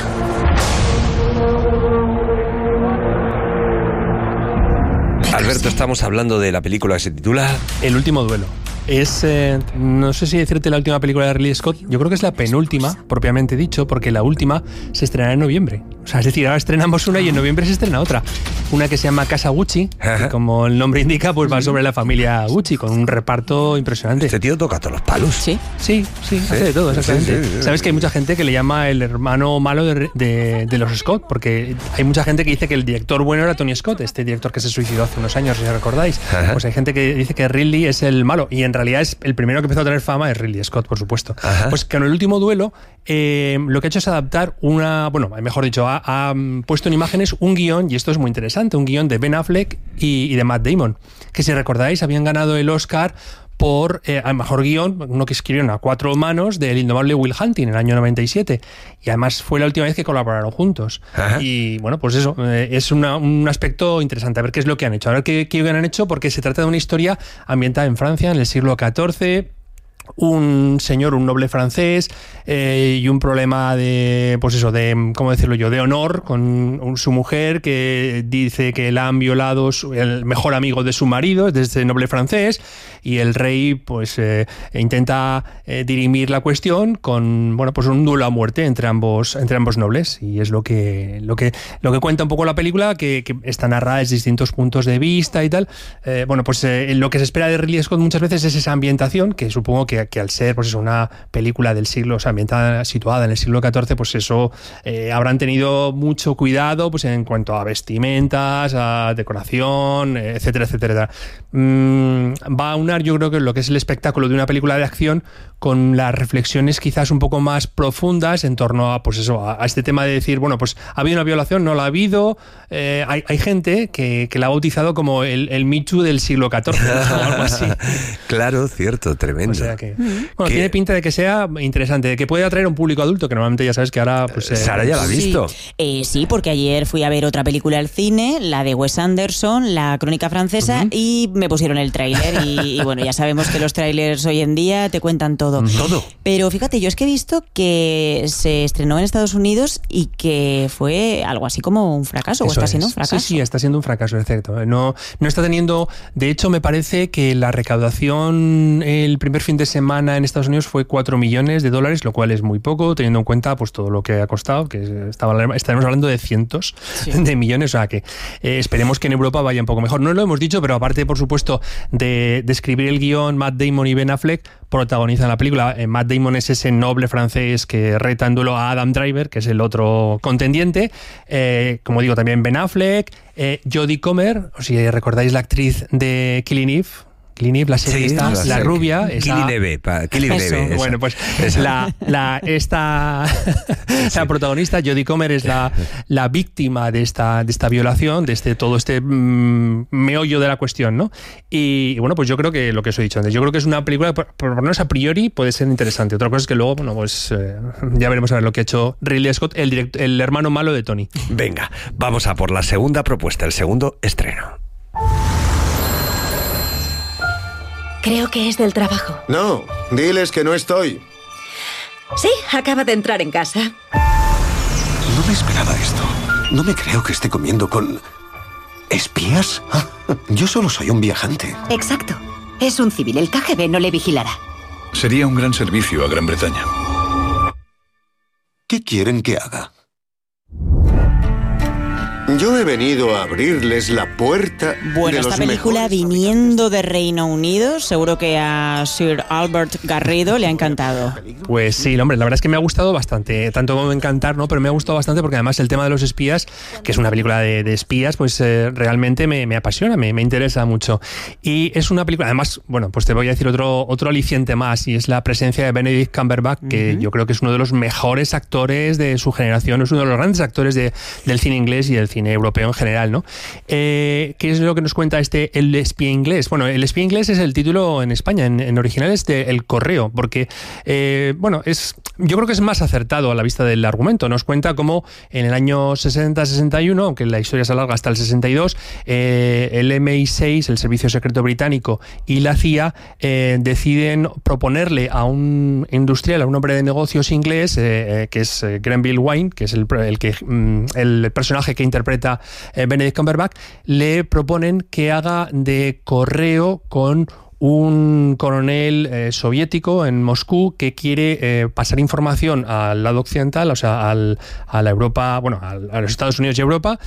Alberto, estamos hablando de la película que se titula
El último duelo. Es, eh, no sé si decirte la última película de Ridley Scott, yo creo que es la penúltima, propiamente dicho, porque la última se estrenará en noviembre. O sea, es decir, ahora estrenamos una y en noviembre se estrena otra. Una que se llama Casa Gucci, que como el nombre indica, pues va sobre la familia Gucci, con un reparto impresionante.
Este tío toca todos los palos.
Sí.
Sí, sí, hace de todo, exactamente. Sí, sí, sí. Sabes que hay mucha gente que le llama el hermano malo de, de, de los Scott, porque hay mucha gente que dice que el director bueno era Tony Scott, este director que se suicidó hace unos años, si recordáis. Ajá. Pues hay gente que dice que Ridley es el malo, y en realidad es el primero que empezó a tener fama es Ridley Scott, por supuesto. Ajá. Pues que en el último duelo eh, lo que ha hecho es adaptar una, bueno, mejor dicho, ha, ha puesto en imágenes un guión, y esto es muy interesante, un guión de Ben Affleck y, y de Matt Damon, que si recordáis habían ganado el Oscar por eh, al mejor guión, uno que escribieron a cuatro manos, del indomable Will Hunting en el año noventa y siete, y además fue la última vez que colaboraron juntos. Ajá. Y bueno, pues eso, eh, es una, un aspecto interesante, a ver qué es lo que han hecho, a ver qué, qué han hecho, porque se trata de una historia ambientada en Francia en el siglo catorce. Un señor, un noble francés, eh, y un problema de, pues eso, de, ¿cómo decirlo yo?, de honor con un, su mujer, que dice que la han violado su, el mejor amigo de su marido, de este noble francés, y el rey, pues, eh, intenta eh, dirimir la cuestión con, bueno, pues un duelo a muerte entre ambos, entre ambos nobles, y es lo que, lo que, lo que cuenta un poco la película, que, que está narrada desde distintos puntos de vista y tal. Eh, bueno, pues eh, lo que se espera de Ridley Scott muchas veces es esa ambientación, que supongo que Que, que al ser pues eso, una película del siglo, o sea, ambientada, situada en el siglo catorce, pues eso eh, habrán tenido mucho cuidado pues en cuanto a vestimentas, a decoración, etcétera, etcétera. Mm, va a unar, yo creo, que lo que es el espectáculo de una película de acción con las reflexiones quizás un poco más profundas en torno a, pues eso, a, a este tema de decir, bueno, pues ha habido una violación, no la ha habido. Eh, hay, hay gente que, que la ha bautizado como el, el Me Too del siglo catorce, o algo así.
Claro, cierto, tremendo.
O sea que, bueno, tiene pinta de que sea interesante, de que puede atraer a un público adulto, que normalmente ya sabes que ahora pues, eh,
Sara ya la ha visto.
Sí. Eh, sí, porque ayer fui a ver otra película al cine, la de Wes Anderson, La Crónica Francesa, uh-huh. y me pusieron el tráiler y, y bueno, ya sabemos que los tráilers hoy en día te cuentan todo.
Todo.
Pero fíjate, yo es que he visto que se estrenó en Estados Unidos y que fue algo así como un fracaso, Eso o está es. siendo un fracaso.
Sí, sí, está siendo un fracaso, es cierto. No, no está teniendo, de hecho me parece que la recaudación el primer fin de semana en Estados Unidos fue cuatro millones de dólares, lo cual es muy poco, teniendo en cuenta pues todo lo que ha costado, que estaba, estaremos hablando de cientos sí. de millones, o sea que eh, esperemos que en Europa vaya un poco mejor. No lo hemos dicho, pero aparte, por supuesto, de, de escribir el guión, Matt Damon y Ben Affleck protagonizan la película. Eh, Matt Damon es ese noble francés que reta en duelo a Adam Driver, que es el otro contendiente. Eh, como digo, también Ben Affleck, eh, Jodie Comer, o si recordáis la actriz de Killing Eve, Killing Eve, la serie sí, esta, la, la rubia.
Killing Eve, Killing Eve.
Bueno, pues la, la, esta, sí. la protagonista, Jodie Comer, es la, la víctima de esta, de esta violación, de este todo este mmm, meollo de la cuestión, ¿no? Y, y bueno, pues yo creo que lo que os he dicho antes, yo creo que es una película, por, por lo menos a priori, puede ser interesante. Otra cosa es que luego, bueno, pues eh, ya veremos a ver lo que ha hecho Ridley Scott, el, direct, el hermano malo de Tony.
Venga, vamos a por la segunda propuesta, el segundo estreno.
Creo que es del trabajo.
No, diles que no estoy.
Sí, acaba de entrar en casa.
No me esperaba esto. No me creo que esté comiendo con... ¿espías? Ah, yo solo soy un viajante.
Exacto. Es un civil. El K G B no le vigilará.
Sería un gran servicio a Gran Bretaña.
¿Qué quieren que haga? Yo he venido a abrirles la puerta
Bueno,
de
esta
los
película viniendo de Reino Unido, seguro que a Sir Albert Garrido le ha encantado.
Pues sí, hombre, la verdad es que me ha gustado bastante, tanto como encantar, ¿no? Pero me ha gustado bastante porque además el tema de los espías, que es una película de, de espías, pues eh, realmente me, me apasiona, me, me interesa mucho. Y es una película, además, bueno, pues te voy a decir otro, otro aliciente más, y es la presencia de Benedict Cumberbatch, que uh-huh. yo creo que es uno de los mejores actores de su generación, es uno de los grandes actores de, del cine inglés y del cine europeo en general, ¿no? Eh, ¿Qué es lo que nos cuenta este El espía inglés? Bueno, El espía inglés es el título en España, en, en original es de El Correo, porque, eh, bueno, es yo creo que es más acertado a la vista del argumento. Nos cuenta cómo en el año sesenta sesenta y uno, aunque la historia se alarga hasta el sesenta y dos, eh, el M I seis, el Servicio Secreto Británico, y la C I A eh, deciden proponerle a un industrial, a un hombre de negocios inglés, eh, eh, que es eh, Grenville Wine, que es el, el, que, mm, el personaje que interpreta eh, Benedict Cumberbatch, le proponen que haga de correo con un coronel eh, soviético en Moscú que quiere eh, pasar información al lado occidental, o sea, al, a la Europa, bueno, al, a los Estados Unidos y Europa,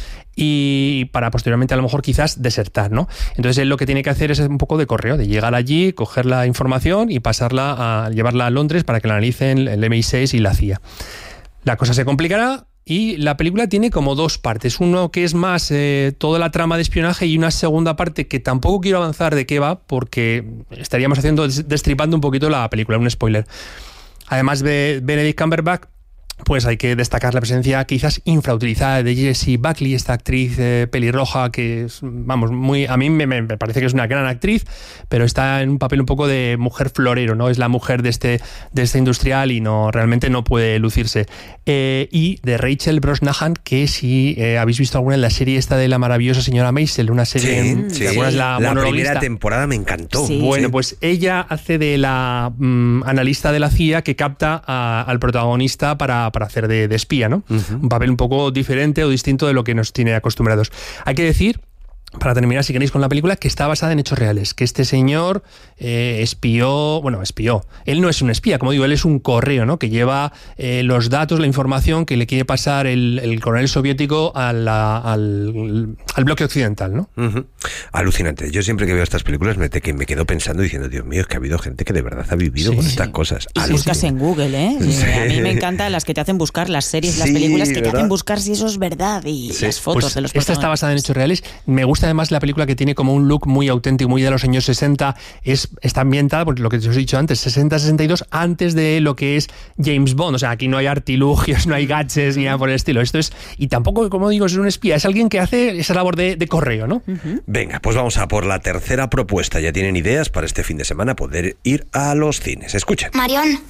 y para posteriormente a lo mejor quizás desertar, ¿no? Entonces él lo que tiene que hacer es un poco de correo, de llegar allí, coger la información y pasarla a llevarla a Londres para que la analicen el eme i seis y la C I A. La cosa se complicará. Y la película tiene como dos partes. Uno que es más eh, toda la trama de espionaje y una segunda parte que tampoco quiero avanzar de qué va porque estaríamos haciendo destripando un poquito la película, un spoiler. Además de Benedict Cumberbatch, pues hay que destacar la presencia quizás infrautilizada de Jessie Buckley, esta actriz eh, pelirroja que es, vamos, muy a mí me, me parece que es una gran actriz, pero está en un papel un poco de mujer florero, ¿no? Es la mujer de este, de este industrial y no realmente no puede lucirse. Eh, y de Rachel Brosnahan, que si eh, habéis visto alguna en la serie esta de La maravillosa señora Maisel, una serie,
sí,
en,
sí.
¿te acuerdas? La,
la primera temporada me encantó.
Sí. Bueno, pues ella hace de la mm, analista de la C I A que capta a, al protagonista para para hacer de, de espía, ¿no? Uh-huh. Un papel un poco diferente o distinto de lo que nos tiene acostumbrados. Hay que decir, para terminar, si queréis, con la película, que está basada en hechos reales, que este señor eh, espió, bueno, espió, él no es un espía, como digo, él es un correo, ¿no? Que lleva eh, los datos, la información que le quiere pasar el, el coronel soviético a la, al, al bloque occidental, ¿no?
Uh-huh. Alucinante. Yo siempre que veo estas películas me, te, me quedo pensando, diciendo, Dios mío, es que ha habido gente que de verdad ha vivido sí, con sí. estas cosas.
Y buscas en Google, ¿eh? Sí. A mí me encantan las que te hacen buscar, las series, sí, las películas que ¿verdad? Te hacen buscar si eso es verdad y sí. las fotos
pues
de los
esta está basada en hechos reales. Me gusta además la película que tiene como un look muy auténtico, muy de los años sesenta, es, está ambientada, por lo que os he dicho antes, sesenta sesenta y dos, antes de lo que es James Bond, o sea, aquí no hay artilugios, no hay gadgets ni nada por el estilo, esto es, y tampoco, como digo, es un espía, es alguien que hace esa labor de, de correo, ¿no?
Uh-huh. Venga, pues vamos a por la tercera propuesta, ya tienen ideas para este fin de semana poder ir a los cines, escuchen.
Marión,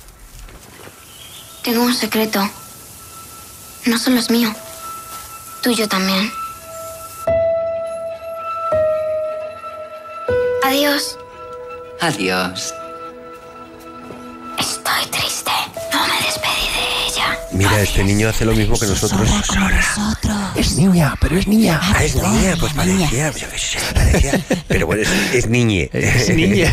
tengo un secreto, no solo es mío, tuyo también. Adiós.
Adiós.
Estoy triste. No me despedí de ella.
Mira, Adiós. Este niño hace lo mismo que nosotros.
nosotros.
Es niña, pero es niña.
Ah, es niña, pues parecía. parecía. Pero bueno, es, es niñe.
Es niñe.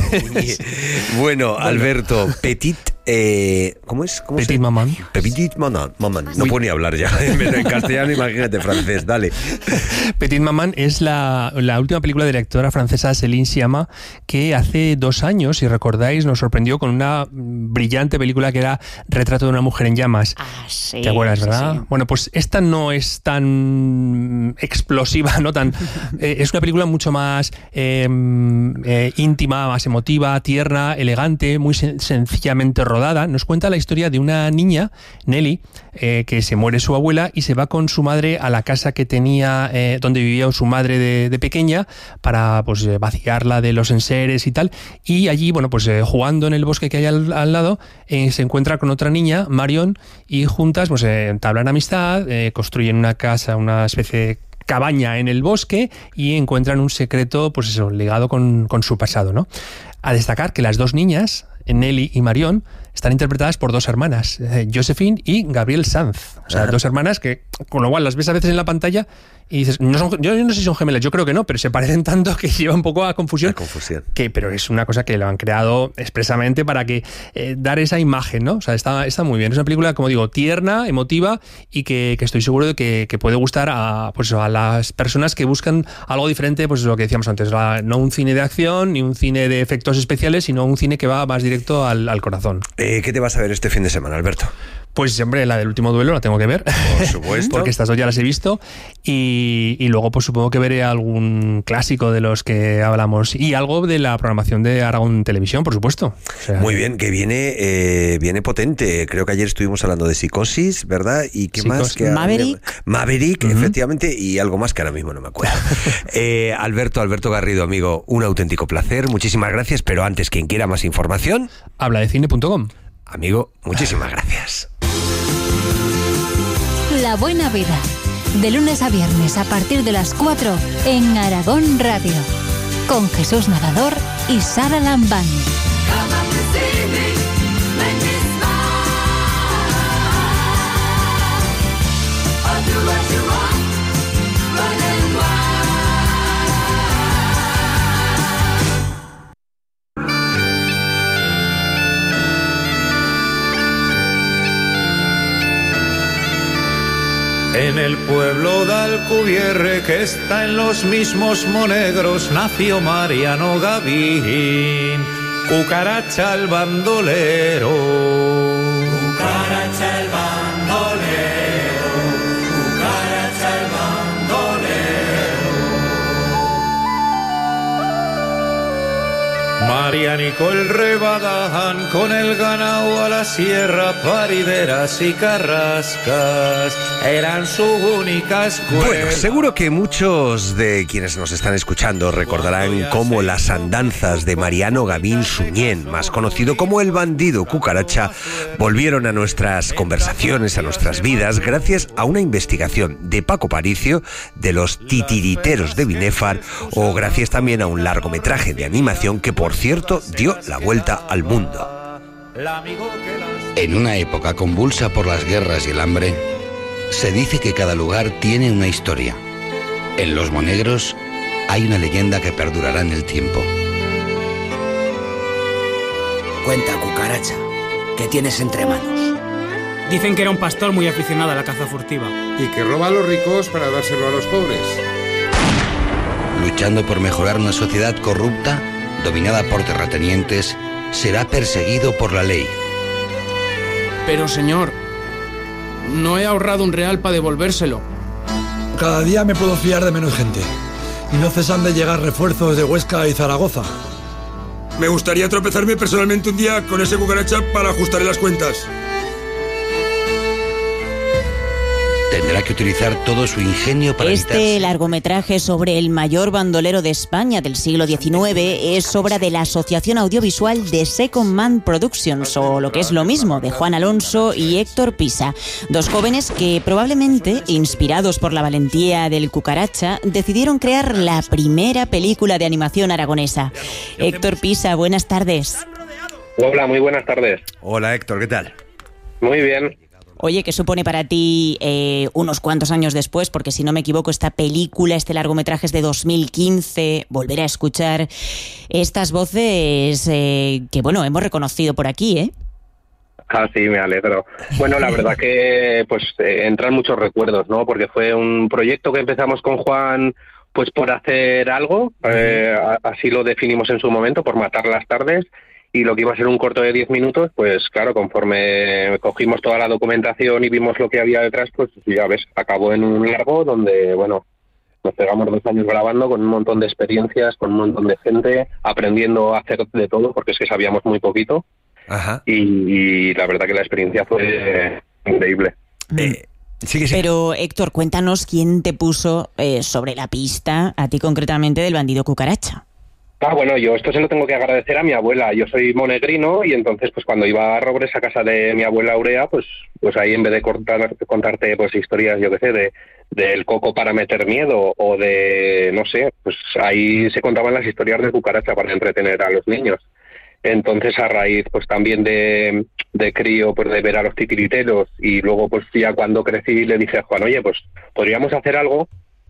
Bueno, bueno, Alberto, Petit. Eh, ¿Cómo es? ¿Cómo
Petit Maman.
Petit Maman. Maman. No puedo ni hablar ya. En castellano, imagínate, francés. Dale.
Petit Maman es la, la última película de la directora francesa Céline Sciamma, que hace dos años, si recordáis, nos sorprendió con una brillante película que era Retrato de una mujer en llamas.
Ah, sí.
¿Te acuerdas,
sí,
verdad?
Sí.
Bueno, pues esta no es tan explosiva, no tan. eh, es una película mucho más eh, eh, íntima, más emotiva, tierna, elegante, muy sen- sencillamente rodada. Nos cuenta la historia de una niña, Nelly, eh, que se muere su abuela y se va con su madre a la casa que tenía, eh, donde vivía su madre de, de pequeña, para pues vaciarla de los enseres y tal. Y allí, bueno, pues eh, jugando en el bosque que hay al, al lado, eh, se encuentra con otra niña, Marion, y juntas pues eh, entablan amistad, eh, construyen una casa, una especie de cabaña en el bosque y encuentran un secreto, pues eso, ligado con, con su pasado, ¿no? A destacar que las dos niñas, Nelly y Marion, están interpretadas por dos hermanas, eh, Josephine y Gabrielle Sanz. O sea, ah. dos hermanas que, con lo cual, las ves a veces en la pantalla y dices, no son, yo no sé si son gemelas, yo creo que no, pero se parecen tanto que lleva un poco a confusión.
A confusión.
Que, pero es una cosa que lo han creado expresamente para que eh, dar esa imagen, ¿no? O sea, está, está muy bien. Es una película, como digo, tierna, emotiva y que, que estoy seguro de que, que puede gustar a, pues, a las personas que buscan algo diferente, pues lo que decíamos antes, la, no un cine de acción ni un cine de efectos especiales, sino un cine que va más directo al, al corazón.
Eh, ¿Qué te vas a ver este fin de semana, Alberto?
Pues hombre, la del último duelo la tengo que ver.
Por supuesto.
Porque estas dos ya las he visto. Y, y luego pues supongo que veré algún clásico de los que hablamos. Y algo de la programación de Aragón Televisión, por supuesto. O sea,
muy bien, que viene eh, viene potente. Creo que ayer estuvimos hablando de Psicosis, ¿verdad? ¿Y qué Psicos- más? Que
Maverick.
Maverick, uh-huh. efectivamente. Y algo más que ahora mismo no me acuerdo. eh, Alberto, Alberto Garrido, amigo, un auténtico placer. Muchísimas gracias. Pero antes, quien quiera más información,
habla de cine punto com.
Amigo, muchísimas gracias.
La Buena Vida, de lunes a viernes a partir de las cuatro en Aragón Radio, con Jesús Nadador y Sara Lambán.
En el pueblo de Alcubierre, que está en los mismos monegros, nació Mariano Gavín, Cucaracha el bandolero. Cucaracha el bandolero, Cucaracha el bandolero. Marianico el Rebadán, con el ganado a la sierra, parideras y carrascas eran su única escuela.
Bueno, seguro que muchos de quienes nos están escuchando recordarán cómo las andanzas de Mariano Gavín Suñén, más conocido como el bandido Cucaracha, volvieron a nuestras conversaciones, a nuestras vidas, gracias a una investigación de Paco Paricio de los titiriteros de Binéfar, o gracias también a un largometraje de animación que, por cierto, dio la vuelta al mundo.
En una época convulsa por las guerras y el hambre, se dice que cada lugar tiene una historia. En Los Monegros hay una leyenda que perdurará en el tiempo.
Cuenta, Cucaracha, ¿qué tienes entre manos?
Dicen que era un pastor muy aficionado a la caza furtiva.
Y que roba a los ricos para dárselo a los pobres.
Luchando por mejorar una sociedad corrupta, dominada por terratenientes, será perseguido por la ley.
Pero, señor, no he ahorrado un real para devolvérselo.
Cada día me puedo fiar de menos gente. Y no cesan de llegar refuerzos de Huesca y Zaragoza.
Me gustaría tropezarme personalmente un día con ese Cucaracha para ajustarle las cuentas.
Tendrá que utilizar todo su ingenio para
Este
evitarse.
largometraje sobre el mayor bandolero de España del siglo diecinueve es obra de la Asociación Audiovisual de Second Man Productions, o lo que es lo mismo, de Juan Alonso y Héctor Pisa, dos jóvenes que probablemente, inspirados por la valentía del Cucaracha, decidieron crear la primera película de animación aragonesa. Héctor Pisa, buenas tardes.
Hola, muy buenas tardes.
Hola, Héctor, ¿qué tal?
Muy bien.
Oye, ¿qué supone para ti eh, unos cuantos años después? Porque si no me equivoco, esta película, este largometraje es de dos mil quince, volver a escuchar estas voces eh, que, bueno, hemos reconocido por aquí, ¿eh?
Ah, sí, me alegro. Bueno, la verdad que pues eh, entran muchos recuerdos, ¿no? Porque fue un proyecto que empezamos con Juan pues por hacer algo, eh, así lo definimos en su momento, por matar las tardes. Y lo que iba a ser un corto de diez minutos, pues claro, conforme cogimos toda la documentación y vimos lo que había detrás, pues ya ves, acabó en un largo donde, bueno, nos pegamos dos años grabando con un montón de experiencias, con un montón de gente, aprendiendo a hacer de todo, porque es que sabíamos muy poquito.
Ajá.
Y, y la verdad que la experiencia fue increíble.
Eh, sí que sí.
Pero, Héctor, cuéntanos quién te puso eh, sobre la pista, a ti concretamente, del bandido Cucaracha.
Ah, bueno, yo esto se lo tengo que agradecer a mi abuela. Yo soy monegrino y entonces, pues cuando iba a Robres, a casa de mi abuela Aurea, pues pues ahí en vez de contar, contarte pues historias, yo qué sé, de del coco para meter miedo o de, no sé, pues ahí se contaban las historias de Cucaracha para entretener a los niños. Entonces, a raíz pues también de, de crío, pues de ver a los titiriteros, y luego pues ya cuando crecí le dije a Juan, oye, pues podríamos hacer algo.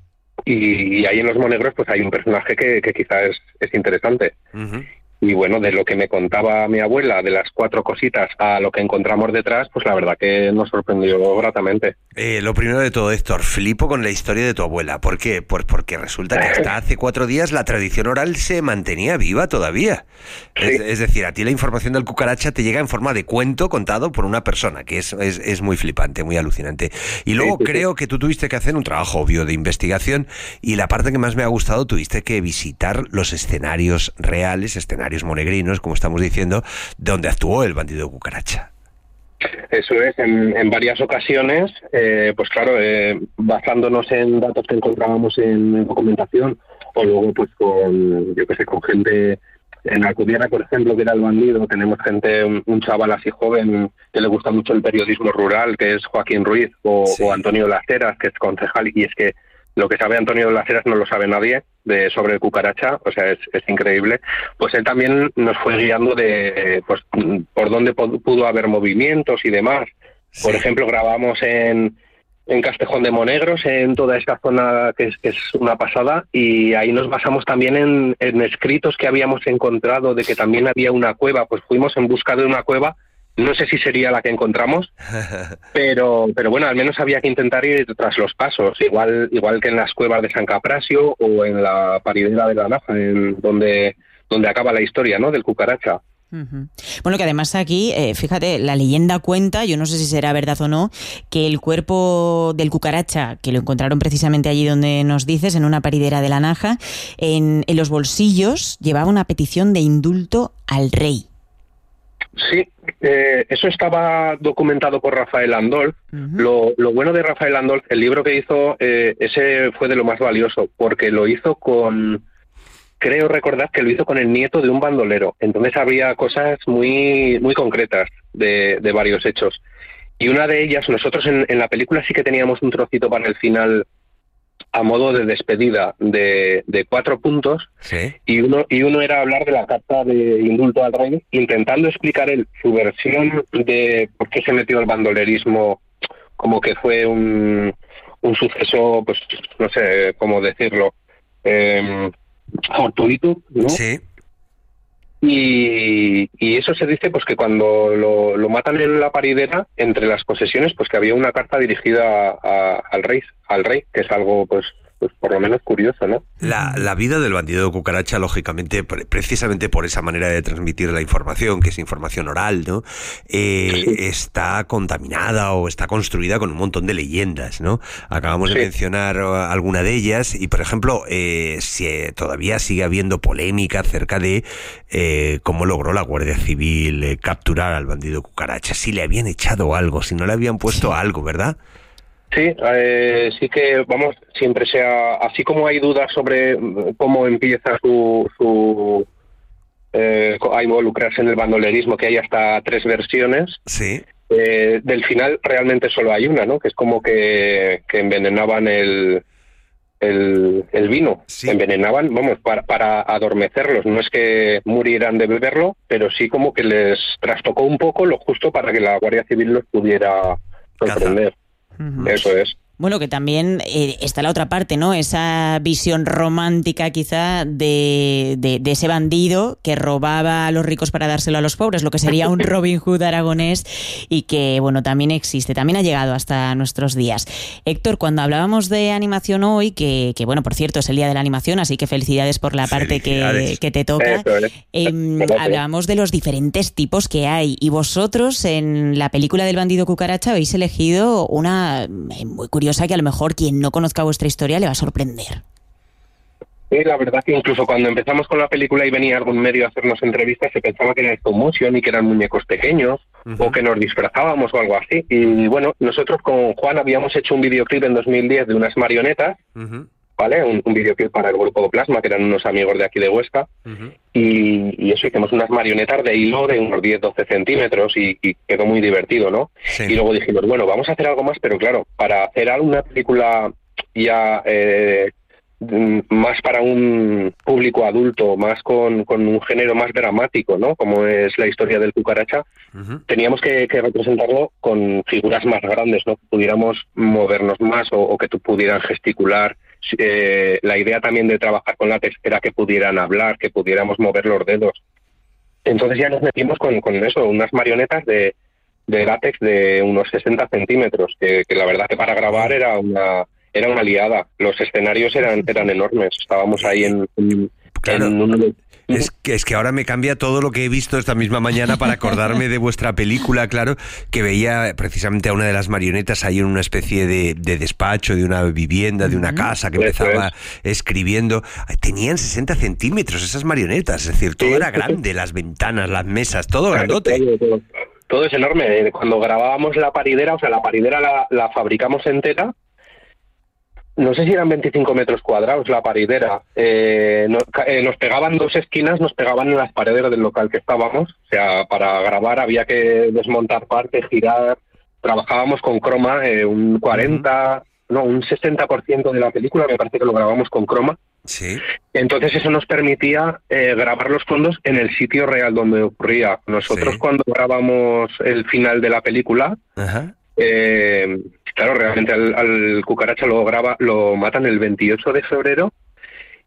Y, y ahí en Los Monegros pues hay un personaje que, que quizá es, es interesante. Uh-huh. Y bueno, de lo que me contaba mi abuela, de las cuatro cositas a lo que encontramos detrás, pues la verdad que nos sorprendió gratamente.
Eh, lo primero de todo, Héctor, flipo con la historia de tu abuela. ¿Por qué? Pues porque resulta que hasta hace cuatro días la tradición oral se mantenía viva todavía. Sí. Es, es decir, a ti la información del Cucaracha te llega en forma de cuento contado por una persona, que es, es, es muy flipante, muy alucinante. Y luego sí, sí, creo sí. que tú tuviste que hacer un trabajo obvio de investigación, y la parte que más me ha gustado, tuviste que visitar los escenarios reales, escenarios monegrinos, como estamos diciendo, donde actuó el bandido Cucaracha.
Eso es, en, en varias ocasiones, eh, pues claro, eh, basándonos en datos que encontrábamos en documentación, o luego pues con, yo qué sé, con gente en Alcubierre, por ejemplo, que era el bandido. Tenemos gente, un, un chaval así joven que le gusta mucho el periodismo rural, que es Joaquín Ruiz, o, sí. o Antonio Las Heras, que es concejal, y es que lo que sabe Antonio Las Heras no lo sabe nadie de sobre el Cucaracha, o sea, es, es increíble. Pues él también nos fue guiando de pues por dónde pudo haber movimientos y demás. Sí. Por ejemplo, grabamos en, en Castejón de Monegros, en toda esta zona que es, que es una pasada, y ahí nos basamos también en, en escritos que habíamos encontrado de que también había una cueva. Pues fuimos en busca de una cueva No sé si sería la que encontramos, pero pero bueno, al menos había que intentar ir tras los pasos, igual igual que en las cuevas de San Caprasio o en la paridera de la Naja, en donde donde acaba la historia, ¿no?, del cucaracha.
Uh-huh. Bueno, que además aquí, eh, fíjate, la leyenda cuenta, yo no sé si será verdad o no, que el cuerpo del cucaracha, que lo encontraron precisamente allí donde nos dices, en una paridera de la Naja, en, en los bolsillos llevaba una petición de indulto al rey.
Sí, eh, eso estaba documentado por Rafael Andolf. Uh-huh. Lo, lo bueno de Rafael Andolf, el libro que hizo, eh, ese fue de lo más valioso, porque lo hizo con, creo recordar que lo hizo con el nieto de un bandolero. Entonces había cosas muy muy concretas de, de varios hechos. Y una de ellas, nosotros en, en la película sí que teníamos un trocito para el final a modo de despedida de, de cuatro puntos,
¿sí?
y uno y uno era hablar de la carta de indulto al rey, intentando explicar él su versión de por qué se metió el bandolerismo, como que fue un, un suceso, pues no sé cómo decirlo, eh, fortuito, ¿no?
Sí.
Y, y eso se dice pues que cuando lo, lo matan en la paridera, entre las posesiones, pues que había una carta dirigida a, a, al rey, al rey, que es algo pues, pues por lo menos curioso, ¿no?
La, la vida del bandido de cucaracha, lógicamente, pre- precisamente por esa manera de transmitir la información, que es información oral, ¿no? Eh, sí. Está contaminada o está construida con un montón de leyendas, ¿no? Acabamos sí. de mencionar alguna de ellas y, por ejemplo, eh, si, eh, todavía sigue habiendo polémica acerca de eh, cómo logró la Guardia Civil eh, capturar al bandido cucaracha, si le habían echado algo, si no le habían puesto algo, ¿verdad?
Sí, eh, sí que, vamos, siempre sea, así como hay dudas sobre cómo empieza su, su eh, a involucrarse en el bandolerismo, que hay hasta tres versiones,
sí.
eh, del final realmente solo hay una, ¿no? Que es como que, que envenenaban el, el, el vino, sí. envenenaban, vamos, para, para adormecerlos, no es que murieran de beberlo, pero sí como que les trastocó un poco lo justo para que la Guardia Civil los pudiera sorprender. Uh-huh. Eso es.
Bueno, que también eh, está la otra parte, ¿no? Esa visión romántica quizá de, de, de ese bandido que robaba a los ricos para dárselo a los pobres, lo que sería un Robin Hood aragonés y que, bueno, también existe, también ha llegado hasta nuestros días. Héctor, cuando hablábamos de animación hoy, que, que bueno, por cierto, es el Día de la Animación, así que felicidades por la parte que, que te toca, eh, hablábamos de los diferentes tipos que hay y vosotros en la película del bandido cucaracha habéis elegido una muy curiosa que a lo mejor quien no conozca vuestra historia le va a sorprender.
Sí, la verdad que incluso cuando empezamos con la película y venía algún medio a hacernos entrevistas se pensaba que era stop motion y que eran muñecos pequeños, uh-huh. o que nos disfrazábamos o algo así. Y bueno, nosotros con Juan habíamos hecho un videoclip en dos mil diez de unas marionetas, uh-huh. ¿vale? Un, un videoclip para el grupo Plasma, que eran unos amigos de aquí de Huesca, uh-huh. y, y eso, hicimos unas marionetas de hilo de unos diez doce centímetros y, y quedó muy divertido, ¿no? Sí. Y luego dijimos, bueno, vamos a hacer algo más, pero claro, para hacer alguna película ya eh, más para un público adulto, más con, con un género más dramático, ¿no? Como es la historia del cucaracha, uh-huh. teníamos que, que representarlo con figuras más grandes, ¿no? Que pudiéramos movernos más o, o que pudieran gesticular. Eh, la idea también de trabajar con látex era que pudieran hablar, que pudiéramos mover los dedos. Entonces ya nos metimos con, con eso, unas marionetas de, de látex de unos sesenta centímetros, que, que la verdad que para grabar era una era una liada. Los escenarios eran eran enormes. Estábamos ahí en, en,
claro.
en un...
Es que, es que ahora me cambia todo lo que he visto esta misma mañana para acordarme de vuestra película, claro, que veía precisamente a una de las marionetas ahí en una especie de, de despacho, de una vivienda, de una casa, que empezaba escribiendo. Tenían sesenta centímetros esas marionetas, es decir, todo era grande, las ventanas, las mesas, todo grandote.
Todo, todo, todo es enorme. Cuando grabábamos la paridera, o sea, la paridera la, la fabricamos entera. No sé si eran veinticinco metros cuadrados la paridera. Eh, no, eh, nos pegaban dos esquinas, nos pegaban en las paredes del local que estábamos. O sea, para grabar había que desmontar partes, girar. Trabajábamos con croma, eh, un cuarenta, uh-huh. no, un sesenta por ciento de la película, me parece que lo grabamos con croma.
Sí.
Entonces eso nos permitía eh, grabar los fondos en el sitio real donde ocurría. Nosotros sí. cuando grabamos el final de la película... Uh-huh. Eh, claro, realmente al, al cucaracha lo graba, lo matan el veintiocho de febrero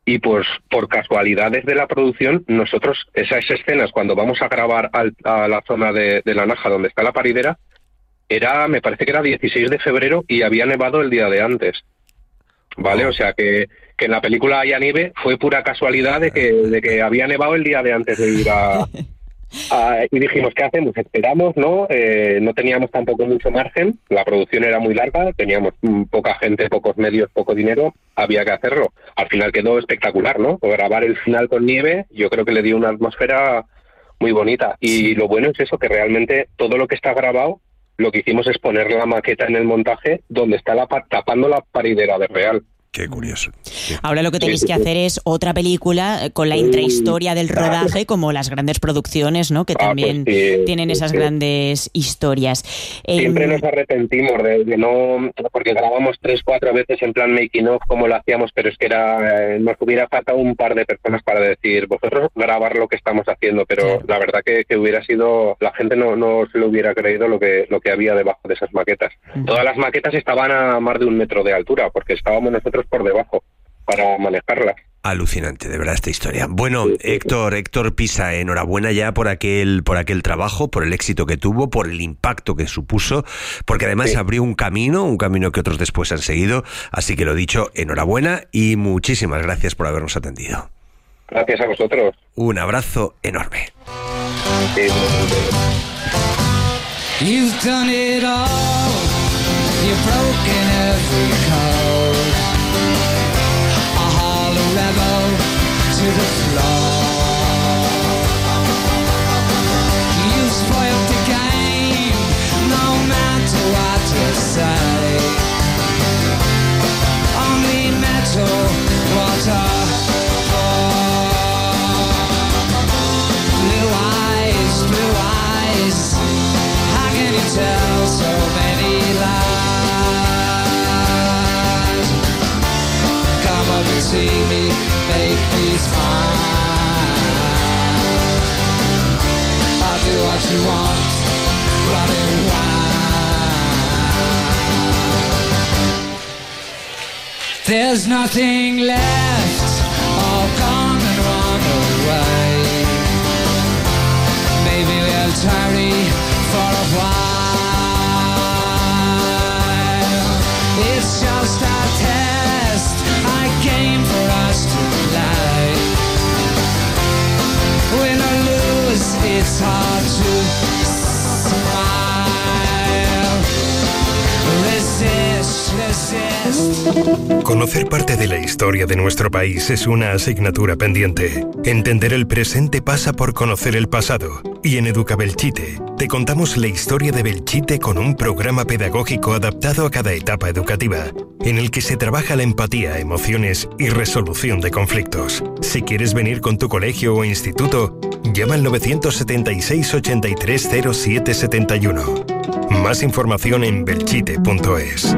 Y pues por casualidades de la producción, nosotros esas escenas cuando vamos a grabar al, a la zona de, de La Naja donde está la paridera, era, me parece que era dieciséis de febrero y había nevado el día de antes. ¿Vale? O sea que, que en la película haya nieve fue pura casualidad de que, de que había nevado el día de antes de ir a... a y dijimos, ¿qué hacemos? Esperamos, ¿no? Eh, no teníamos tampoco mucho margen, la producción era muy larga, teníamos mm, poca gente, pocos medios, poco dinero, había que hacerlo. Al final quedó espectacular, ¿no? Grabar el final con nieve, yo creo que le dio una atmósfera muy bonita. Y sí. Lo bueno es eso, que realmente todo lo que está grabado, lo que hicimos es poner la maqueta en el montaje donde está la tapando la paridera de real.
Qué curioso. Sí.
Ahora lo que tenéis que hacer es otra película con la intrahistoria del rodaje, como las grandes producciones, ¿no? Que también ah, pues sí, tienen esas sí. grandes historias.
Siempre eh, nos arrepentimos de, de no, porque grabamos tres, cuatro veces en plan making of como lo hacíamos, pero es que era eh, nos hubiera faltado un par de personas para decir, vosotros grabar lo que estamos haciendo, pero sí. la verdad que, que hubiera sido, la gente no, no se lo hubiera creído lo que, lo que había debajo de esas maquetas. Uh-huh. Todas las maquetas estaban a más de un metro de altura, porque estábamos nosotros por debajo para manejarlas.
Alucinante, de verdad, esta historia. Bueno, sí, sí, Héctor, sí. Héctor Pisa, enhorabuena ya por aquel, por aquel trabajo, por el éxito que tuvo, por el impacto que supuso, porque además sí. abrió un camino, un camino que otros después han seguido. Así que lo dicho, enhorabuena y muchísimas gracias por habernos atendido.
Gracias a vosotros.
Un abrazo enorme.
Sí.
You've done it all. You've broken every code. A hollow rebel to the floor. You've spoiled the game, no matter what you say. Only metal, water, blue eyes, blue eyes. How can you tell so many lies? See me, make me smile. I'll do what you want, running wild. There's nothing left, all gone and run away. Maybe we'll tarry for a while. It's just a test I came for us to play. Win or lose, it's hard to smile. Resist, resist.
Conocer parte de la historia de nuestro país es una asignatura pendiente. Entender el presente pasa por conocer el pasado. Y en Educa Belchite te contamos la historia de Belchite con un programa pedagógico adaptado a cada etapa educativa, en el que se trabaja la empatía, emociones y resolución de conflictos. Si quieres venir con tu colegio o instituto, llama al nueve siete seis, ochenta y tres, cero siete setenta y uno. Más información en belchite punto es.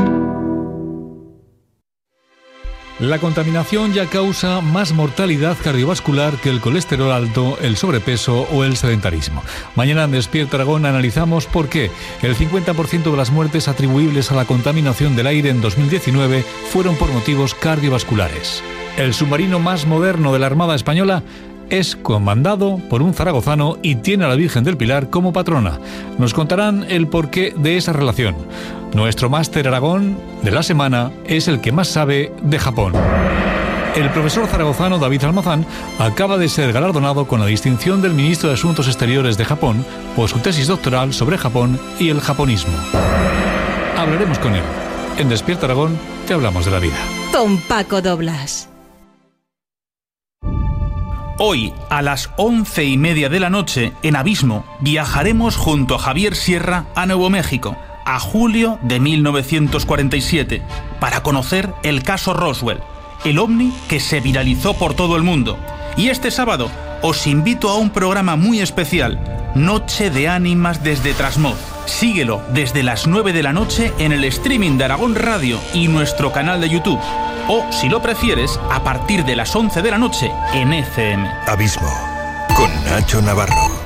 La contaminación ya causa más mortalidad cardiovascular que el colesterol alto, el sobrepeso o el sedentarismo. Mañana en Despierta Aragón analizamos por qué el cincuenta por ciento de las muertes atribuibles a la contaminación del aire en dos mil diecinueve fueron por motivos cardiovasculares. El submarino más moderno de la Armada Española es comandado por un zaragozano y tiene a la Virgen del Pilar como patrona. Nos contarán el porqué de esa relación. Nuestro máster Aragón de la semana es el que más sabe de Japón. El profesor zaragozano David Almazán acaba de ser galardonado con la distinción del ministro de Asuntos Exteriores de Japón por su tesis doctoral sobre Japón y el japonismo. Hablaremos con él. En Despierta Aragón te hablamos de la vida.
Con Paco Doblas.
Hoy, a las once y media de la noche, en Abismo, viajaremos junto a Javier Sierra a Nuevo México, a julio de mil novecientos cuarenta y siete, para conocer el caso Roswell, el ovni que se viralizó por todo el mundo. Y este sábado os invito a un programa muy especial, Noche de Ánimas desde Trasmoz. Síguelo desde las nueve de la noche en el streaming de Aragón Radio y nuestro canal de YouTube. O, si lo prefieres, a partir de las once de la noche en F M.
Abismo, con Nacho Navarro.